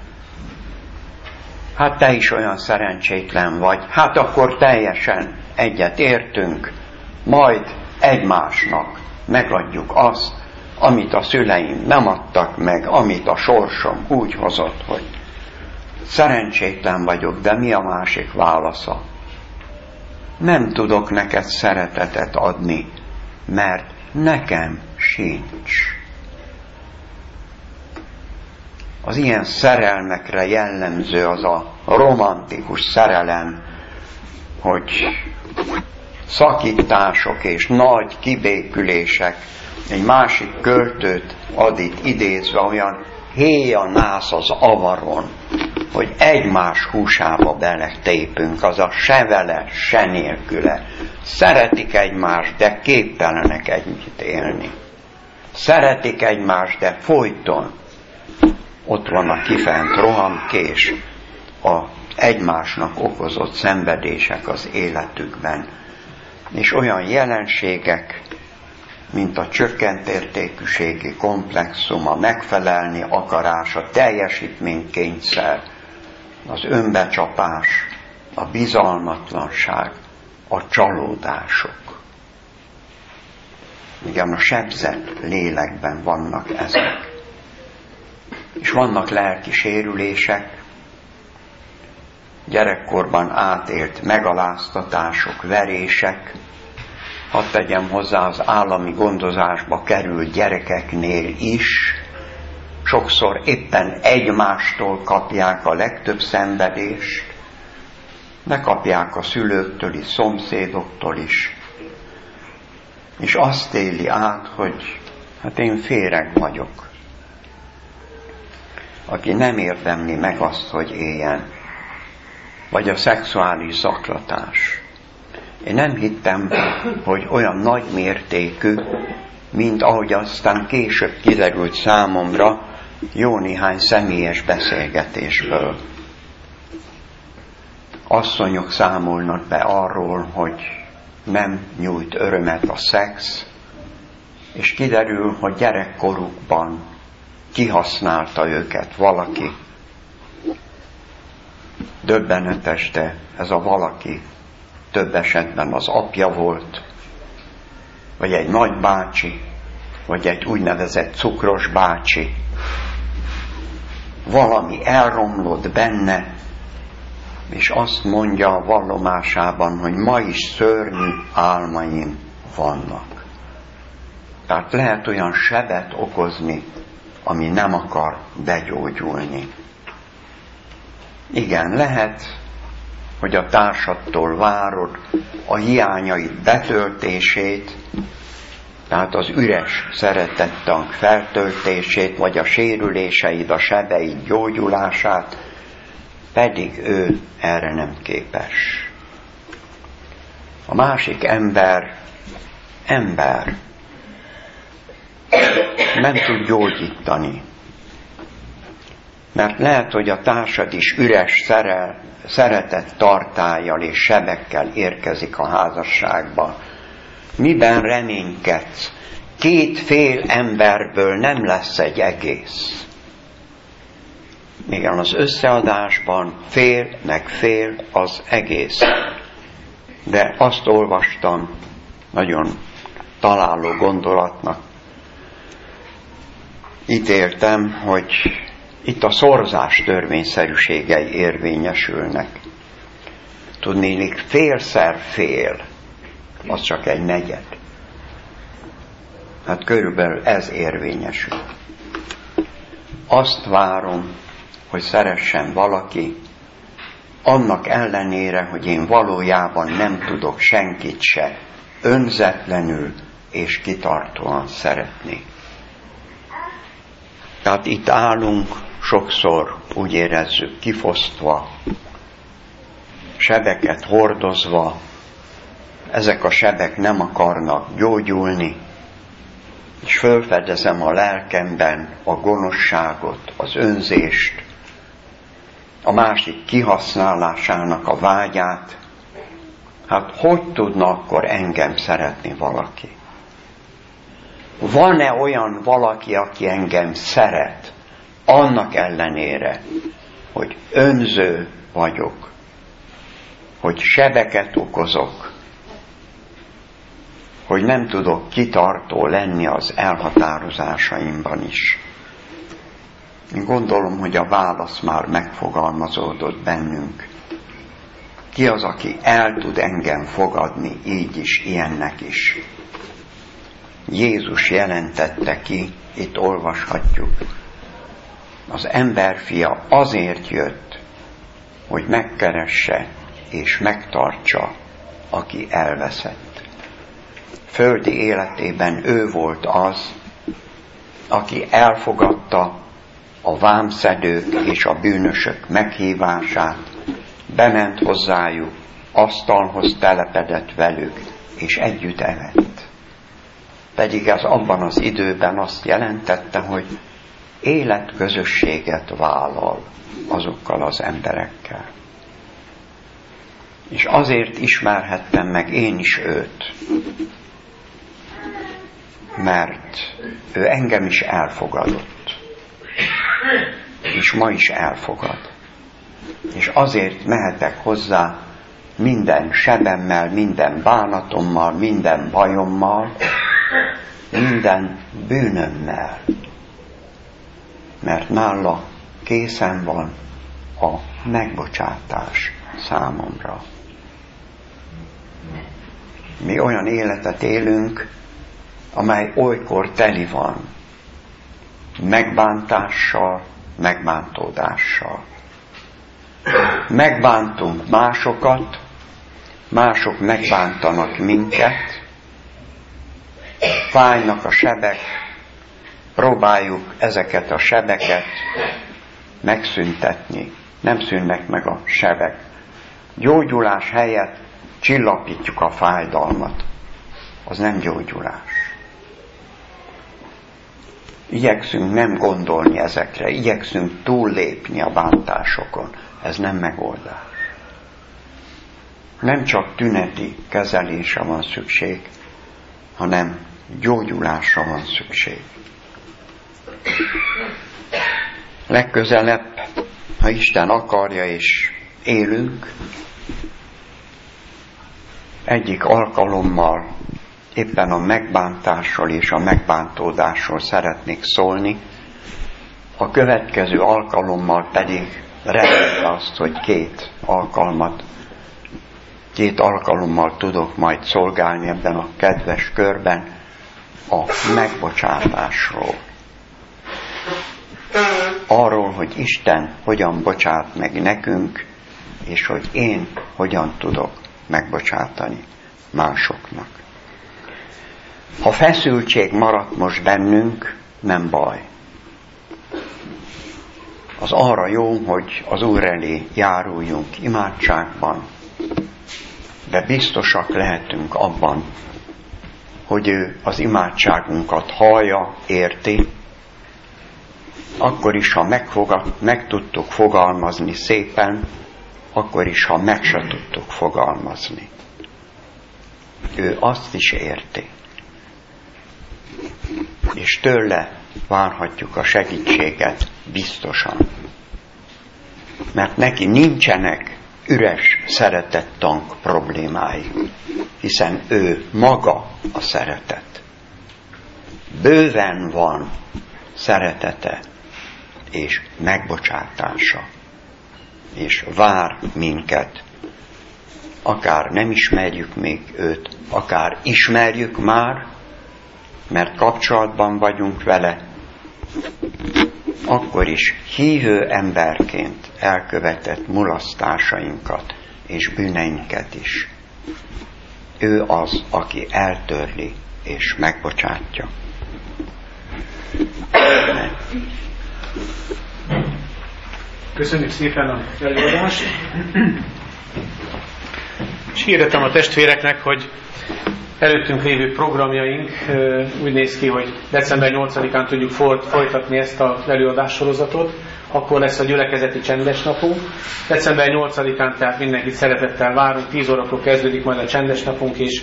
hát te is olyan szerencsétlen vagy, hát akkor teljesen egyet értünk, majd egymásnak megadjuk azt, amit a szüleim nem adtak meg, amit a sorsom úgy hozott, hogy szerencsétlen vagyok, de mi a másik válasza? Nem tudok neked szeretetet adni, mert nekem sincs. Az ilyen szerelmekre jellemző az a romantikus szerelem, hogy szakítások és nagy kibékülések. Egy másik költőt ad itt idézve, olyan héja nász az avaron, hogy egymás húsába beletépünk, az a se vele, se nélküle. Szeretik egymást, de képtelenek együtt élni. Szeretik egymást, de folyton ott van a kifent rohamkés, a egymásnak okozott szenvedések az életükben. És olyan jelenségek, mint a csökkent értékűségi komplexum, a megfelelni akarás, a teljesítménykényszer, az önbecsapás, a bizalmatlanság, a csalódások. Igen, a sebzett lélekben vannak ezek. És vannak lelki sérülések, gyerekkorban átélt megaláztatások, verések, hadd tegyem hozzá az állami gondozásba került gyerekeknél is, sokszor éppen egymástól kapják a legtöbb szenvedést, de kapják a szülőktől is, szomszédoktól is, és azt éli át, hogy hát én féreg vagyok, aki nem érdemli meg azt, hogy éljen, vagy a szexuális zaklatás. Én nem hittem, hogy olyan nagy mértékű, mint ahogy aztán később kiderült számomra jó néhány személyes beszélgetésből. Asszonyok számolnak be arról, hogy nem nyújt örömet a szex, és kiderül, hogy gyerekkorukban kihasználta őket valaki. Döbbenetes, de ez a valaki több esetben az apja volt, vagy egy nagybácsi, vagy egy úgynevezett cukros bácsi. Valami elromlott benne, és azt mondja a vallomásában, hogy ma is szörnyű álmaim vannak. Tehát lehet olyan sebet okozni, ami nem akar begyógyulni. Igen, lehet, hogy a társadtól várod a hiányaid betöltését, tehát az üres szeretettank feltöltését, vagy a sérüléseid, a sebeid gyógyulását, pedig ő erre nem képes. A másik ember, ember, nem tud gyógyítani. Mert lehet, hogy a társad is üres szerel, szeretett tartállyal és sebekkel érkezik a házasságba. Miben reménykedsz? Két fél emberből nem lesz egy egész. Igen, az összeadásban fél meg fél az egész. De azt olvastam, nagyon találó gondolatnak ítéltem, hogy itt a szorzás törvényszerűségei érvényesülnek. tudnélik félszer fél, az csak egy negyed. Hát körülbelül ez érvényesül. Azt várom, hogy szeressen valaki, annak ellenére, hogy én valójában nem tudok senkit se önzetlenül és kitartóan szeretni. Tehát itt állunk, sokszor úgy érezzük kifosztva, sebeket hordozva, ezek a sebek nem akarnak gyógyulni, és fölfedezem a lelkemben a gonoszságot, az önzést, a másik kihasználásának a vágyát. Hát hogy tudna akkor engem szeretni valaki? Van-e olyan valaki, aki engem szeret, annak ellenére, hogy önző vagyok, hogy sebeket okozok, hogy nem tudok kitartó lenni az elhatározásaimban is? Én gondolom, hogy a válasz már megfogalmazódott bennünk. Ki az, aki el tud engem fogadni így is, ilyennek is? Jézus jelentette ki, itt olvashatjuk, az emberfia azért jött, hogy megkeresse és megtartsa, aki elveszett. Földi életében ő volt az, aki elfogadta a vámszedők és a bűnösök meghívását, bement hozzájuk, asztalhoz telepedett velük, és együtt evett. Pedig ez abban az időben azt jelentette, hogy életközösséget vállal azokkal az emberekkel. És azért ismerhettem meg én is őt, mert ő engem is elfogadott, és ma is elfogad. És azért mehetek hozzá minden sebemmel, minden bánatommal, minden bajommal, minden bűnömmel, mert nála készen van a megbocsátás számomra. Mi olyan életet élünk, amely olykor teli van megbántással, megbántódással. Megbántunk másokat, mások megbántanak minket, fájnak a sebek, próbáljuk ezeket a sebeket megszüntetni. Nem szűnnek meg a sebek. Gyógyulás helyett csillapítjuk a fájdalmat. Az nem gyógyulás. Igyekszünk nem gondolni ezekre, igyekszünk túllépni a bántásokon. Ez nem megoldás. Nem csak tüneti kezelésre van szükség, hanem gyógyulásra van szükség. Legközelebb, ha Isten akarja és élünk, egyik alkalommal éppen a megbántásról és a megbántódásról szeretnék szólni, a következő alkalommal pedig remélem azt, hogy két alkalmat, két alkalommal tudok majd szolgálni ebben a kedves körben a megbocsátásról. Arról, hogy Isten hogyan bocsát meg nekünk, és hogy én hogyan tudok megbocsátani másoknak. Ha feszültség maradt most bennünk, nem baj. Az arra jó, hogy az Úr elé járuljunk imádságban, de biztosak lehetünk abban, hogy ő az imádságunkat hallja, érti, akkor is, ha megfogad, meg tudtuk fogalmazni szépen, akkor is, ha meg se tudtuk fogalmazni. Ő azt is érti. És tőle várhatjuk a segítséget biztosan. Mert neki nincsenek üres szeretettank problémái, hiszen ő maga a szeretet. Bőven van szeretete és megbocsátása, és vár minket akár nem ismerjük még őt, akár ismerjük már, mert kapcsolatban vagyunk vele, akkor is hívő emberként elkövetett mulasztásainkat és bűneinket is. Ő az, aki eltörli és megbocsátja. Köszönjük szépen a előadást. És hirdetem a testvéreknek, hogy előttünk lévő programjaink úgy néz ki, hogy december nyolcadikán tudjuk folytatni ezt az előadássorozatot, akkor lesz a gyülekezeti csendes napunk. december nyolcadikán tehát mindenkit szeretettel várunk, tíz órakor kezdődik majd a csendes napunk, és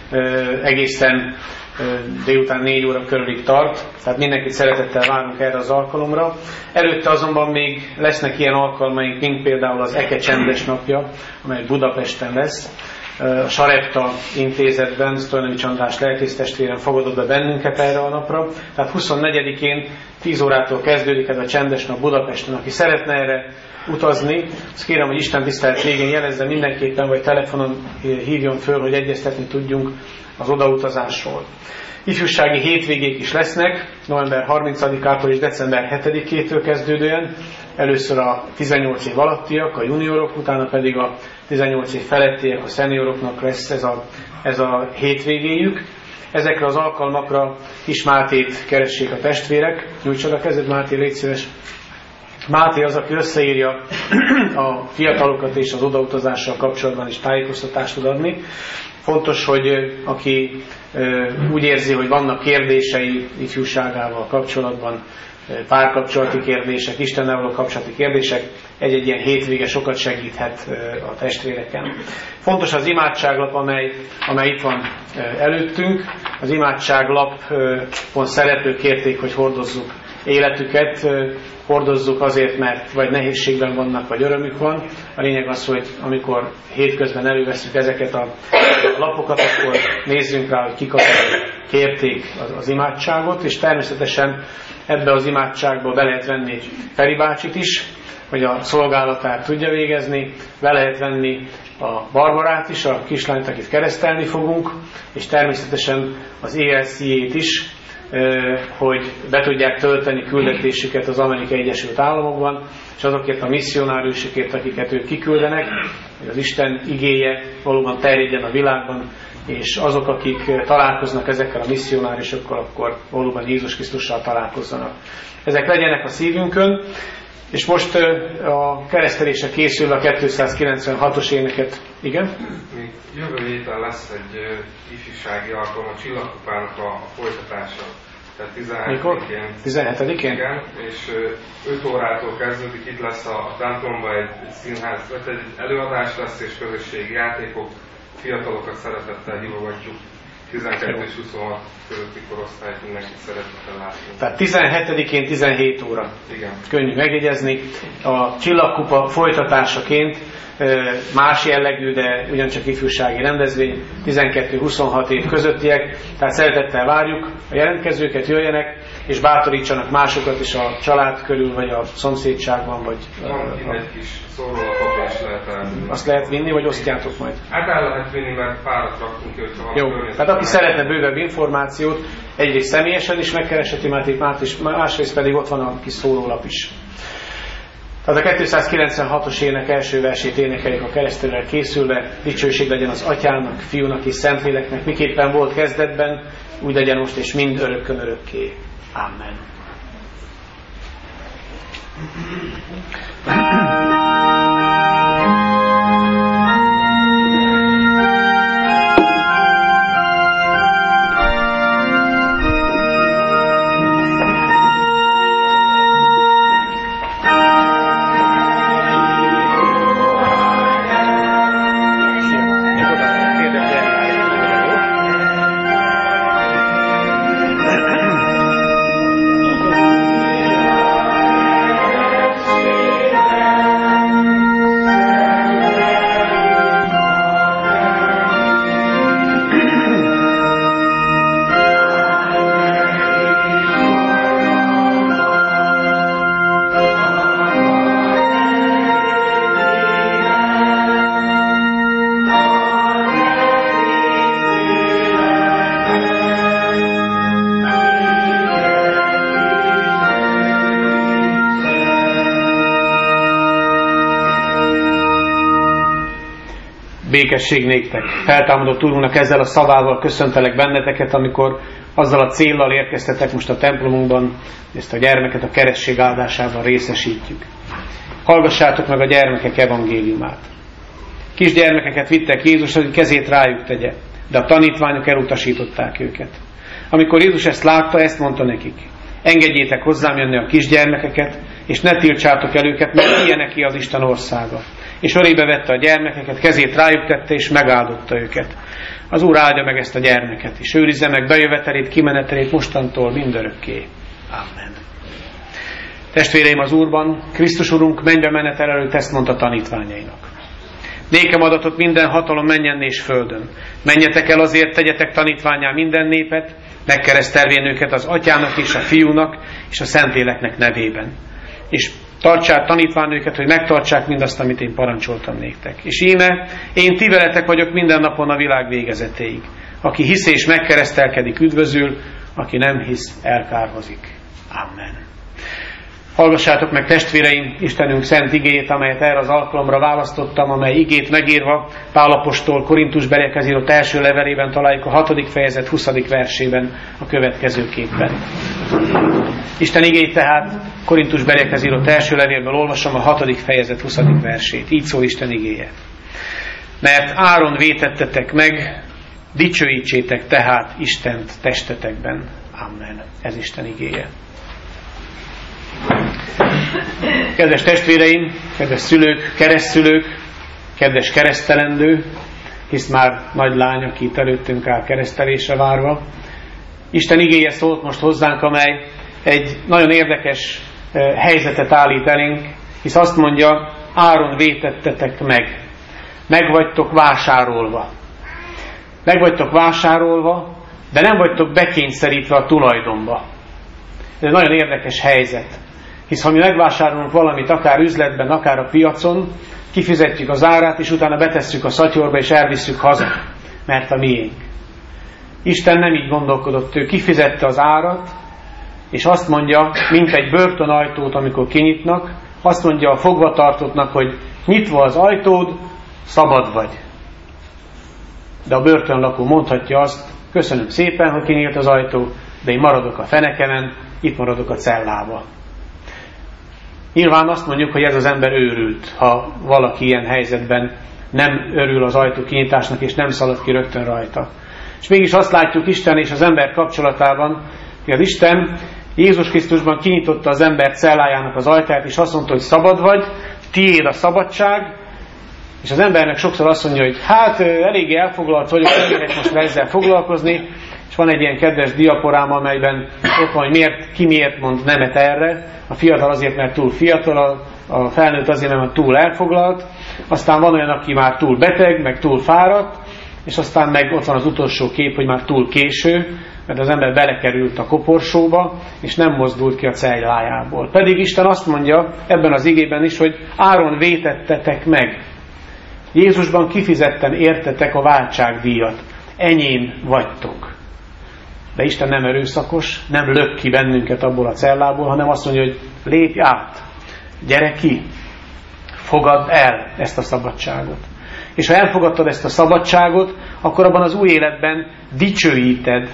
egészen délután négy óra körülig tart, tehát mindenkit szeretettel várunk erre az alkalomra. Előtte azonban még lesznek ilyen alkalmaink, mint például az Eke csendes napja, amely Budapesten lesz. A Sarepta intézetben Sztolnovics András lelkésztestvérem fogadott be bennünket erre a napra. Tehát huszonnegyedikén tíz órától kezdődik ez a csendes nap Budapesten. Aki szeretne erre utazni, azt kérem, hogy Isten tisztelet végén jelezze mindenképpen, vagy telefonon hívjon föl, hogy egyeztetni tudjunk az odautazásról. Ifjúsági hétvégék is lesznek, november harmincadikától és december hetedikétől kezdődően. Először a tizennyolc év alattiak, a juniorok, utána pedig a tizennyolc év felettiek, a szenioroknak lesz ez a, ez a hétvégéjük. Ezekre az alkalmakra Kis Mátét keressék a testvérek. Nyújtsad a kezed, Máté, légy szíves. Máté az, aki összeírja a fiatalokat és az odautazással kapcsolatban is tájékoztatást tud adni. Fontos, hogy aki úgy érzi, hogy vannak kérdései ifjúságával kapcsolatban, párkapcsolati kérdések, Istennel való kapcsolati kérdések, egy-egy ilyen hétvége sokat segíthet a testvéreken. Fontos az imádságlap, amely, amely itt van előttünk. Az imádságlapon szereplők kérték, hogy hordozzuk életüket, hordozzuk azért, mert vagy nehézségben vannak, vagy örömük van. A lényeg az, hogy amikor hétközben előveszünk ezeket a lapokat, akkor nézzünk rá, hogy kik azok kérték az, az imádságot, és természetesen ebbe az imádságba be lehet venni Feri bácsit is, hogy a szolgálatát tudja végezni, be lehet venni a Barbarát is, a kislányt, akit keresztelni fogunk, és természetesen az é el cé á-t is, hogy be tudják tölteni küldetésüket az Amerikai Egyesült Államokban, és azokért a misszionáriusokért, akiket ők kiküldenek, hogy az Isten igéje valóban terjedjen a világban, és azok, akik találkoznak ezekkel a misszionáriusokkal, akkor valóban Jézus Krisztussal találkozzanak. Ezek legyenek a szívünkön, és most a keresztelésre készül a kétszázkilencvenhatos éneket. Igen? Még jövő héten lesz egy ifjúsági alkalom, a Csillagkupának a folytatása. Tehát tizenhetedikén. tizenhetedikén? Igen, és öt órától kezdődik, itt lesz a templomban egy színház, egy előadás lesz, és közösségi játékok, fiatalokat szeretettel hívogatjuk. tizenkettő és huszonhat közötti korosztályt mindenkit szeretettel látni. Tehát tizenhetedikén tizenhét óra. Igen. Könnyű megjegyezni. A Csillagkupa folytatásaként más jellegű, de ugyancsak ifjúsági rendezvény, tizenkettő huszonhat év közöttiek, tehát szeretettel várjuk a jelentkezőket, jöjjenek, és bátorítsanak másokat is a család körül, vagy a szomszédságban, vagy... Van egy kis szórólapot is lehet elvinni. Azt lehet vinni, vagy osztjátok majd? Hát el lehet vinni, mert párat raktunk ki, hogyha van. Jó, tehát aki szeretne bővebb információt, egyrészt személyesen is megkeresheti Mátét, másrészt pedig ott van a kis szórólap is. Tehát a kétszázkilencvenhatos ének első versét énekeljük a keresztülre készülve. Dicsőség legyen az Atyának, Fiúnak és Szentléleknek, miképpen volt kezdetben, úgy legyen most és mind örökkön örökké. Amen. békesség néktek. Feltámadott Úrunknak ezzel a szavával köszöntelek benneteket, amikor azzal a céllal érkeztetek most a templomunkban, ezt a gyermeket a keresztség áldásában részesítjük. Hallgassátok meg a gyermekek evangéliumát. Kisgyermekeket vittek Jézus, hogy kezét rájuk tegye, de a tanítványok elutasították őket. Amikor Jézus ezt látta, ezt mondta nekik: engedjétek hozzám jönni a kisgyermekeket, és ne tiltsátok el őket, mert ilyeneké az Isten országa. És ölébe vette a gyermekeket, kezét rájuk tette, és megáldotta őket. Az Úr áldja meg ezt a gyermeket, és őrizze meg bejövetelét, kimenetelét mostantól mindörökké. Amen. Testvéreim az Úrban, Krisztus Urunk mennybe menetel előtt ezt mondta tanítványainak: nékem adatott minden hatalom mennyen és földön. Menjetek el azért, tegyetek tanítvánnyá minden népet, megkeresztelvén őket az Atyának és a Fiúnak és a Szentléleknek nevében. És tartsák, tanítván őket, hogy megtartsák mindazt, amit én parancsoltam néktek. És íme, én ti veletek vagyok minden napon a világ végezetéig. Aki hisz és megkeresztelkedik, üdvözül, aki nem hisz, elkárhozik. Amen. Hallgassátok meg, testvéreim, Istenünk szent igéjét, amelyet erre az alkalomra választottam, amely igét megírva Pál apostol Korintusbeliekhez írott első levelében találjuk a hatodik fejezet huszadik versében a következőképpen. Isten igéjét tehát Korintusbeliekhez írott első levélből olvasom a hatodik fejezet huszadik versét. Így szól Isten igéje. Mert áron vétettetek meg, dicsőítsétek tehát Istent testetekben. Amen. Ez Isten igéje. Kedves testvéreim, kedves szülők, keresztszülők, kedves keresztelendő, hisz már nagy lány, aki itt előttünk áll keresztelésre várva. Isten igéje szólt most hozzánk, amely egy nagyon érdekes helyzetet állít elénk, hisz azt mondja, áron vétettetek meg. Meg vagytok vásárolva. Meg vagytok vásárolva, de nem vagytok bekényszerítve a tulajdonba. Ez egy nagyon érdekes helyzet. Hisz ha mi megvásárolunk valamit, akár üzletben, akár a piacon, kifizetjük az árát, és utána betesszük a szatyorba, és elvisszük haza, mert a miénk. Isten nem így gondolkodott, ő kifizette az árat, és azt mondja, mint egy börtönajtót, amikor kinyitnak, azt mondja a fogvatartottnak, hogy nyitva az ajtód, szabad vagy. De a börtönlakó mondhatja azt, köszönöm szépen, hogy kinyílt az ajtó, de én maradok a fenekemen, itt maradok a cellába. Nyilván azt mondjuk, hogy ez az ember őrült, ha valaki ilyen helyzetben nem örül az ajtó kinyitásnak, és nem szalad ki rögtön rajta. És mégis azt látjuk Isten és az ember kapcsolatában, hogy az Isten Jézus Krisztusban kinyitotta az ember cellájának az ajtaját, és azt mondta, hogy szabad vagy, tiéd a szabadság, és az embernek sokszor azt mondja, hogy hát eléggé elfoglalt vagyok, nem érek most ezzel foglalkozni, és van egy ilyen kedves diaporám, amelyben ott van, hogy miért, ki miért mond nemet erre. A fiatal azért, mert túl fiatal, a felnőtt azért, mert túl elfoglalt, aztán van olyan, aki már túl beteg, meg túl fáradt, és aztán meg ott van az utolsó kép, hogy már túl késő, mert az ember belekerült a koporsóba, és nem mozdult ki a cellájából. Pedig Isten azt mondja ebben az igében is, hogy áron vétettetek meg. Jézusban kifizettem értetek a váltságdíjat. Enyém vagytok. De Isten nem erőszakos, nem lök ki bennünket abból a cellából, hanem azt mondja, hogy lépj át, gyere ki, fogadd el ezt a szabadságot. És ha elfogadtad ezt a szabadságot, akkor abban az új életben dicsőíted,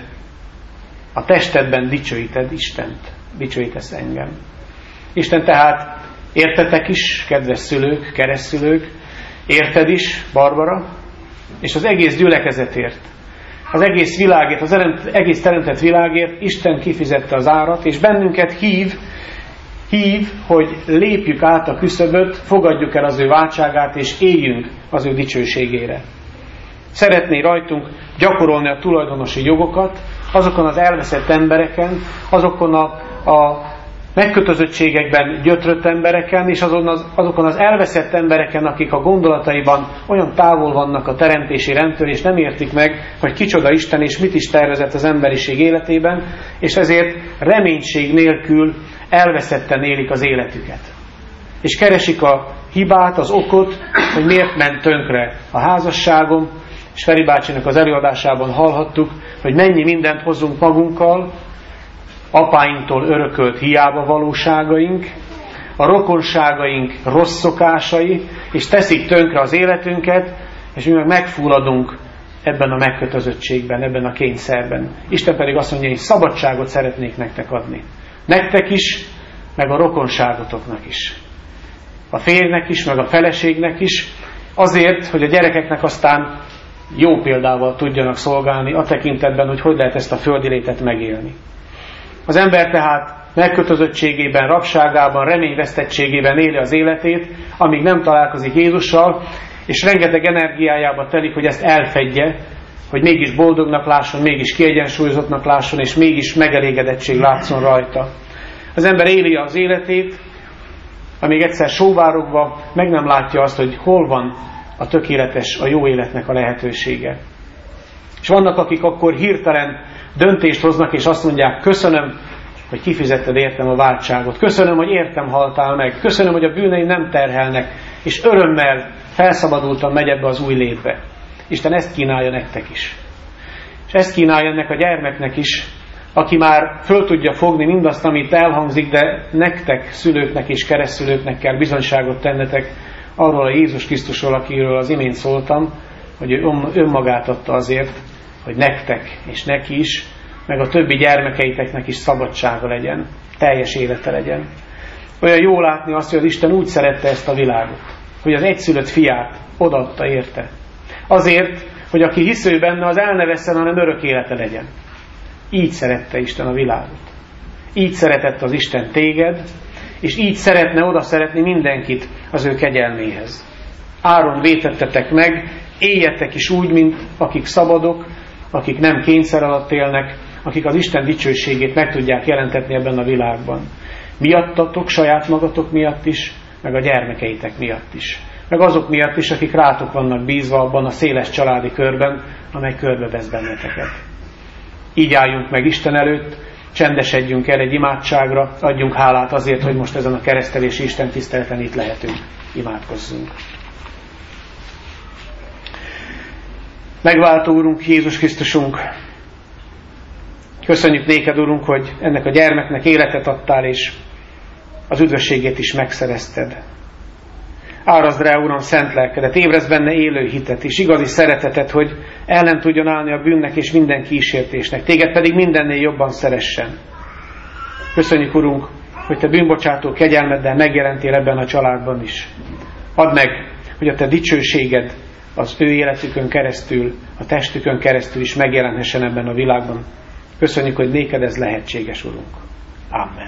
a testedben dicsőíted Istent, dicsőítesz engem. Isten tehát, értetek is, kedves szülők, keresztszülők, érted is, Barbara, és az egész gyülekezetért, az egész világért, az egész teremtett világért Isten kifizette az árat, és bennünket hív, hív, hogy lépjük át a küszöböt, fogadjuk el az ő váltságát, és éljünk az ő dicsőségére. Szeretné rajtunk gyakorolni a tulajdonosi jogokat, azokon az elveszett embereken, azokon a, a megkötözöttségekben gyötrött embereken, és azon az, azokon az elveszett embereken, akik a gondolataiban olyan távol vannak a teremtési rendtől, és nem értik meg, hogy kicsoda Isten, és mit is tervezett az emberiség életében, és ezért reménység nélkül elveszetten élik az életüket. És keresik a hibát, az okot, hogy miért ment tönkre a házasságom, és Feri bácsinak az előadásában hallhattuk, hogy mennyi mindent hozunk magunkkal, apáinktól örökölt hiába valóságaink, a rokonságaink rossz szokásai, és teszik tönkre az életünket, és mi meg megfulladunk ebben a megkötözöttségben, ebben a kényszerben. Isten pedig azt mondja, hogy szabadságot szeretnék nektek adni. Nektek is, meg a rokonságotoknak is. A férjnek is, meg a feleségnek is, azért, hogy a gyerekeknek aztán jó példával tudjanak szolgálni a tekintetben, hogy hogy lehet ezt a földi létet megélni. Az ember tehát megkötözöttségében, rabságában, reményvesztettségében éli az életét, amíg nem találkozik Jézussal, és rengeteg energiájába telik, hogy ezt elfedje, hogy mégis boldognak lásson, mégis kiegyensúlyozottnak lásson, és mégis megelégedettség látszon rajta. Az ember éli az életét, amíg egyszer sóvárogva meg nem látja azt, hogy hol van a tökéletes, a jó életnek a lehetősége. És vannak, akik akkor hirtelen döntést hoznak, és azt mondják, köszönöm, hogy kifizetted értem a váltságot. Köszönöm, hogy értem haltál meg. Köszönöm, hogy a bűneim nem terhelnek, és örömmel felszabadultan megy ebbe az új létbe. Isten ezt kínálja nektek is. És ezt kínálja ennek a gyermeknek is, aki már föl tudja fogni mindazt, amit elhangzik, de nektek, szülőknek és keresztszülőknek kell bizonyságot tennetek arról a Jézus Krisztusról, akiről az imént szóltam, hogy ő önmagát adta azért, hogy nektek és neki is, meg a többi gyermekeiteknek is szabadsága legyen, teljes élete legyen. Olyan jó látni azt, hogy az Isten úgy szerette ezt a világot, hogy az egyszülött fiát odaadta érte. Azért, hogy aki hisz ő benne, az el ne vesszen, hanem örök élete legyen. Így szerette Isten a világot. Így szeretett az Isten téged, és így szeretne oda szeretni mindenkit az ő kegyelméhez. Áron vétettetek meg, éljetek is úgy, mint akik szabadok, akik nem kényszer alatt élnek, akik az Isten dicsőségét meg tudják jelentetni ebben a világban. Miattatok, saját magatok miatt is, meg a gyermekeitek miatt is. Meg azok miatt is, akik rátok vannak bízva abban a széles családi körben, amely körbevesz benneteket. Így álljunk meg Isten előtt, csendesedjünk el egy imádságra, adjunk hálát azért, hogy most ezen a keresztelési Isten tiszteleten itt lehetünk. Imádkozzunk. Megváltó Úrunk, Jézus Krisztusunk, köszönjük néked, Úrunk, hogy ennek a gyermeknek életet adtál, és az üdvösségét is megszerezted. Árazd rá, Uram, szent lelkedet, ébrezd benne élő hitet és igazi szeretetet, hogy ellen tudjon állni a bűnnek és minden kísértésnek, téged pedig mindennél jobban szeressen. Köszönjük, Urunk, hogy te bűnbocsátó kegyelmeddel megjelentél ebben a családban is. Add meg, hogy a te dicsőséged az ő életükön keresztül, a testükön keresztül is megjelenhessen ebben a világban. Köszönjük, hogy néked ez lehetséges, Urunk. Amen.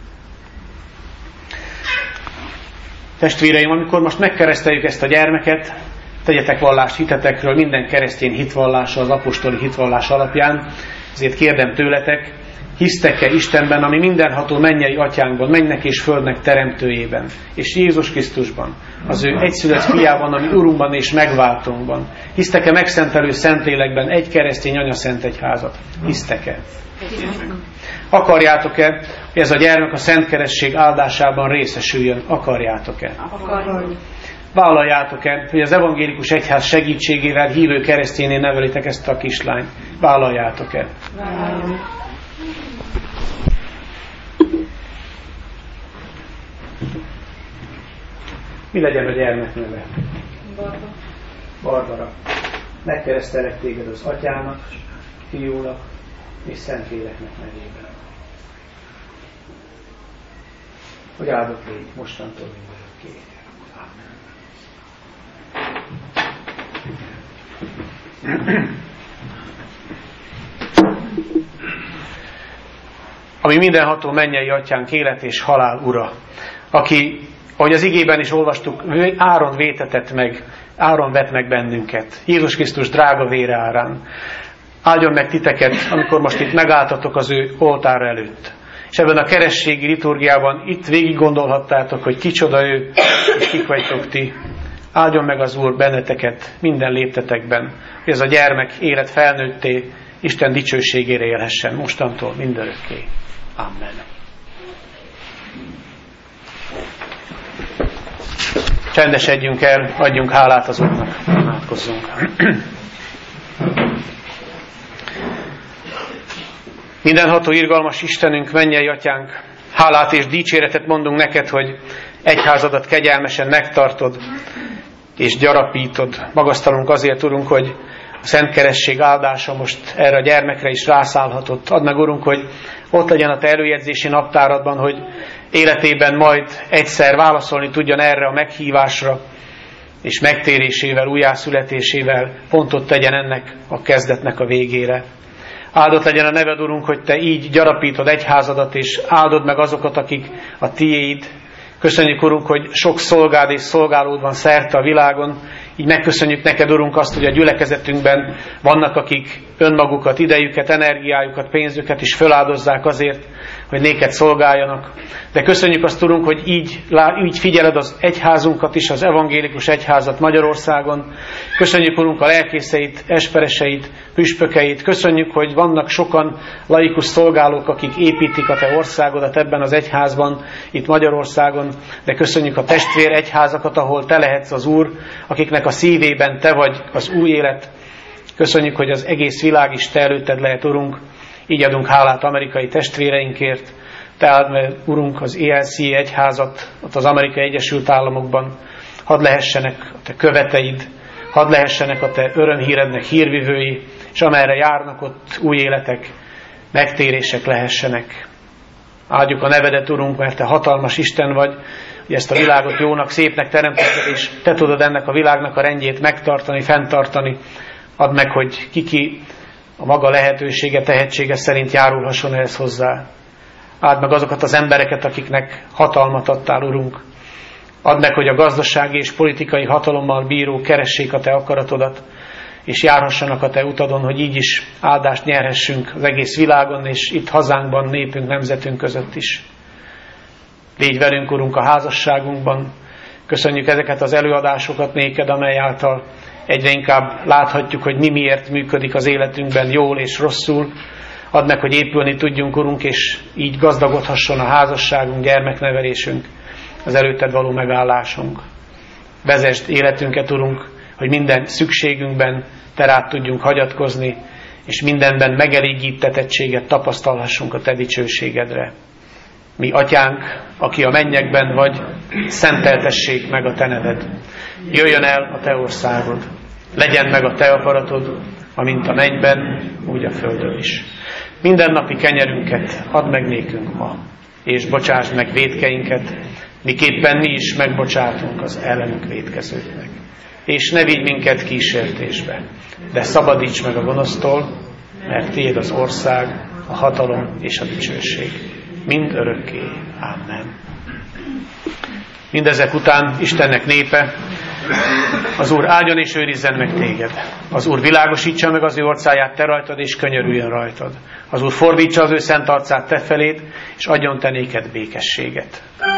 Testvéreim, amikor most megkereszteljük ezt a gyermeket, tegyetek vallást hitetekről, minden keresztény hitvallása az apostoli hitvallás alapján, ezért kérdem tőletek, hisztek-e Istenben, ami mindenható mennyei atyánkban, mennek és földnek teremtőjében, és Jézus Krisztusban, az ő egyszülött fiában, ami Urunkban és megváltónkban? Hisztek-e megszentelő Szentlélekben, egy keresztény anyaszent egyházat? Hisztek-e? Akarjátok-e, hogy ez a gyermek a Szent Keresztség áldásában részesüljön? Akarjátok-e? Akarjuk. Vállaljátok-e, hogy az evangélikus egyház segítségével hívő keresztényé nevelitek ezt a kislányt? Vállaljátok-e? Vállaljuk. Mi legyen a gyermek neve? Barbara. Barbara. Megkeresztelek téged az Atyának, Fiúnak és Szentléleknek nevében. Hogy áldott légy mostantól mindörökké. Amen. Ami mindenható mennyei atyánk, élet és halál ura, aki, ahogy az igében is olvastuk, áron vétetett meg, áron vett meg bennünket. Jézus Krisztus drága vére árán. Áldjon meg titeket, amikor most itt megálltatok az ő oltára előtt. És ebben a kerességi liturgiában itt végig gondolhattátok, hogy kicsoda ő, és kik vagytok ti. Áldjon meg az Úr benneteket minden léptetekben, hogy ez a gyermek élet felnőtté, Isten dicsőségére élhessen mostantól mindörökké. Amen. Csendesedjünk el, adjunk hálát az Úrnak, imádkozzunk. Mindenható irgalmas Istenünk, mennyei atyánk, hálát és dicséretet mondunk neked, hogy egyházadat kegyelmesen megtartod. és gyarapítod. Magasztalunk azért, Urunk, hogy a Szent Keresztség áldása most erre a gyermekre is rászállhatott. Add meg, Urunk, hogy ott legyen a Te előjegyzési naptáradban, hogy életében majd egyszer válaszolni tudjon erre a meghívásra, és megtérésével, újjászületésével pontot tegyen ennek a kezdetnek a végére. Áldott legyen a neved, Urunk, hogy Te így gyarapítod egyházadat, és áldod meg azokat, akik a Tiéd. Köszönjük, Urunk, hogy sok szolgád és szolgálód van szerte a világon. Így megköszönjük neked, Urunk, azt, hogy a gyülekezetünkben vannak, akik önmagukat, idejüket, energiájukat, pénzüket is föláldozzák azért, hogy néked szolgáljanak. De köszönjük azt, Urunk, hogy így, így figyeled az egyházunkat is, az evangélikus egyházat Magyarországon. Köszönjük, Urunk, a lelkészeit, espereseit, püspökeit. Köszönjük, hogy vannak sokan laikus szolgálók, akik építik a Te országodat ebben az egyházban, itt Magyarországon. De köszönjük a testvér egyházakat, ahol Te lehetsz az Úr, akiknek a szívében Te vagy az új élet. Köszönjük, hogy az egész világ is Te előtted lehet, Urunk. Így adunk hálát amerikai testvéreinkért. Te áld meg, Urunk, az é el cé egyházat ott az Amerikai Egyesült Államokban. Hadd lehessenek a Te követeid, hadd lehessenek a Te örömhírednek hírvivői, és amerre járnak ott új életek, megtérések lehessenek. Áldjuk a nevedet, Urunk, mert Te hatalmas Isten vagy, hogy ezt a világot jónak, szépnek teremtetted, és Te tudod ennek a világnak a rendjét megtartani, fenntartani. Add meg, hogy kiki a maga lehetősége, tehetsége szerint járulhasson ehhez hozzá. Áld meg azokat az embereket, akiknek hatalmat adtál, Urunk. Add meg, hogy a gazdasági és politikai hatalommal bíró keressék a Te akaratodat, és járhassanak a Te utadon, hogy így is áldást nyerhessünk az egész világon, és itt hazánkban, népünk, nemzetünk között is. Légy velünk, Urunk, a házasságunkban. Köszönjük ezeket az előadásokat néked, amely által egyre inkább láthatjuk, hogy mi miért működik az életünkben jól és rosszul. Add meg, hogy épülni tudjunk, Urunk, és így gazdagodhasson a házasságunk, gyermeknevelésünk, az előtted való megállásunk. Vezesd életünket, Urunk, hogy minden szükségünkben Te rád tudjunk hagyatkozni, és mindenben megelégítetettséget tapasztalhassunk a Te dicsőségedre. Mi, Atyánk, aki a mennyekben vagy, szenteltessék meg a Te neved. Jöjjön el a Te országod. Legyen meg a Te akaratod, amint a mennyben, úgy a földön is. Mindennapi kenyerünket add meg nékünk ma, és bocsásd meg vétkeinket, miképpen mi is megbocsátunk az ellenünk vétkezőknek. És ne vigy minket kísértésbe, de szabadíts meg a gonosztól, mert Tiéd az ország, a hatalom és a dicsőség. Mind örökké. Amen. Mindezek után Istennek népe, az Úr áldjon és őrizzen meg téged. Az Úr világosítsa meg az ő orcáját te rajtad, és könyörüljön rajtad. Az Úr fordítsa az ő szent arcát te feléd, és adjon te néked békességet.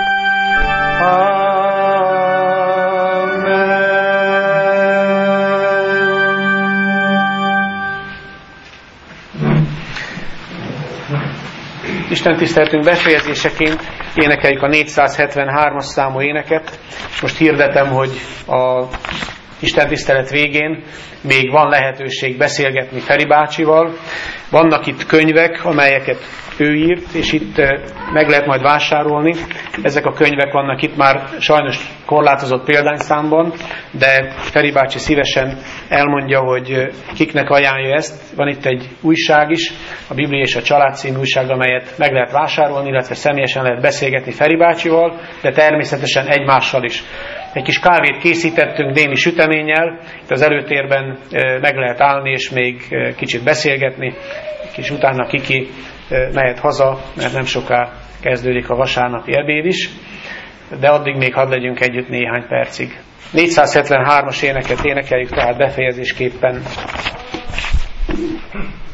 Isten tiszteletünk befejezéseként énekeljük a négyszázhetvenhármas számú éneket. Most hirdetem, hogy a Isten tisztelet végén még van lehetőség beszélgetni Feri bácsival. Vannak itt könyvek, amelyeket ő írt, és itt meg lehet majd vásárolni. Ezek a könyvek vannak itt már sajnos korlátozott példányszámban, de Feri bácsi szívesen elmondja, hogy kiknek ajánlja ezt. Van itt egy újság is, a Biblia és a Család című újság, amelyet meg lehet vásárolni, illetve személyesen lehet beszélgetni Feri bácsival, de természetesen egymással is. Egy kis kávét készítettünk némi süteménnyel, itt az előtérben meg lehet állni és még kicsit beszélgetni, és utána kiki mehet haza, mert nem soká kezdődik a vasárnapi ebéd is, de addig még hadd legyünk együtt néhány percig. négyszázhetvenhármas éneket énekeljük tehát befejezésképpen.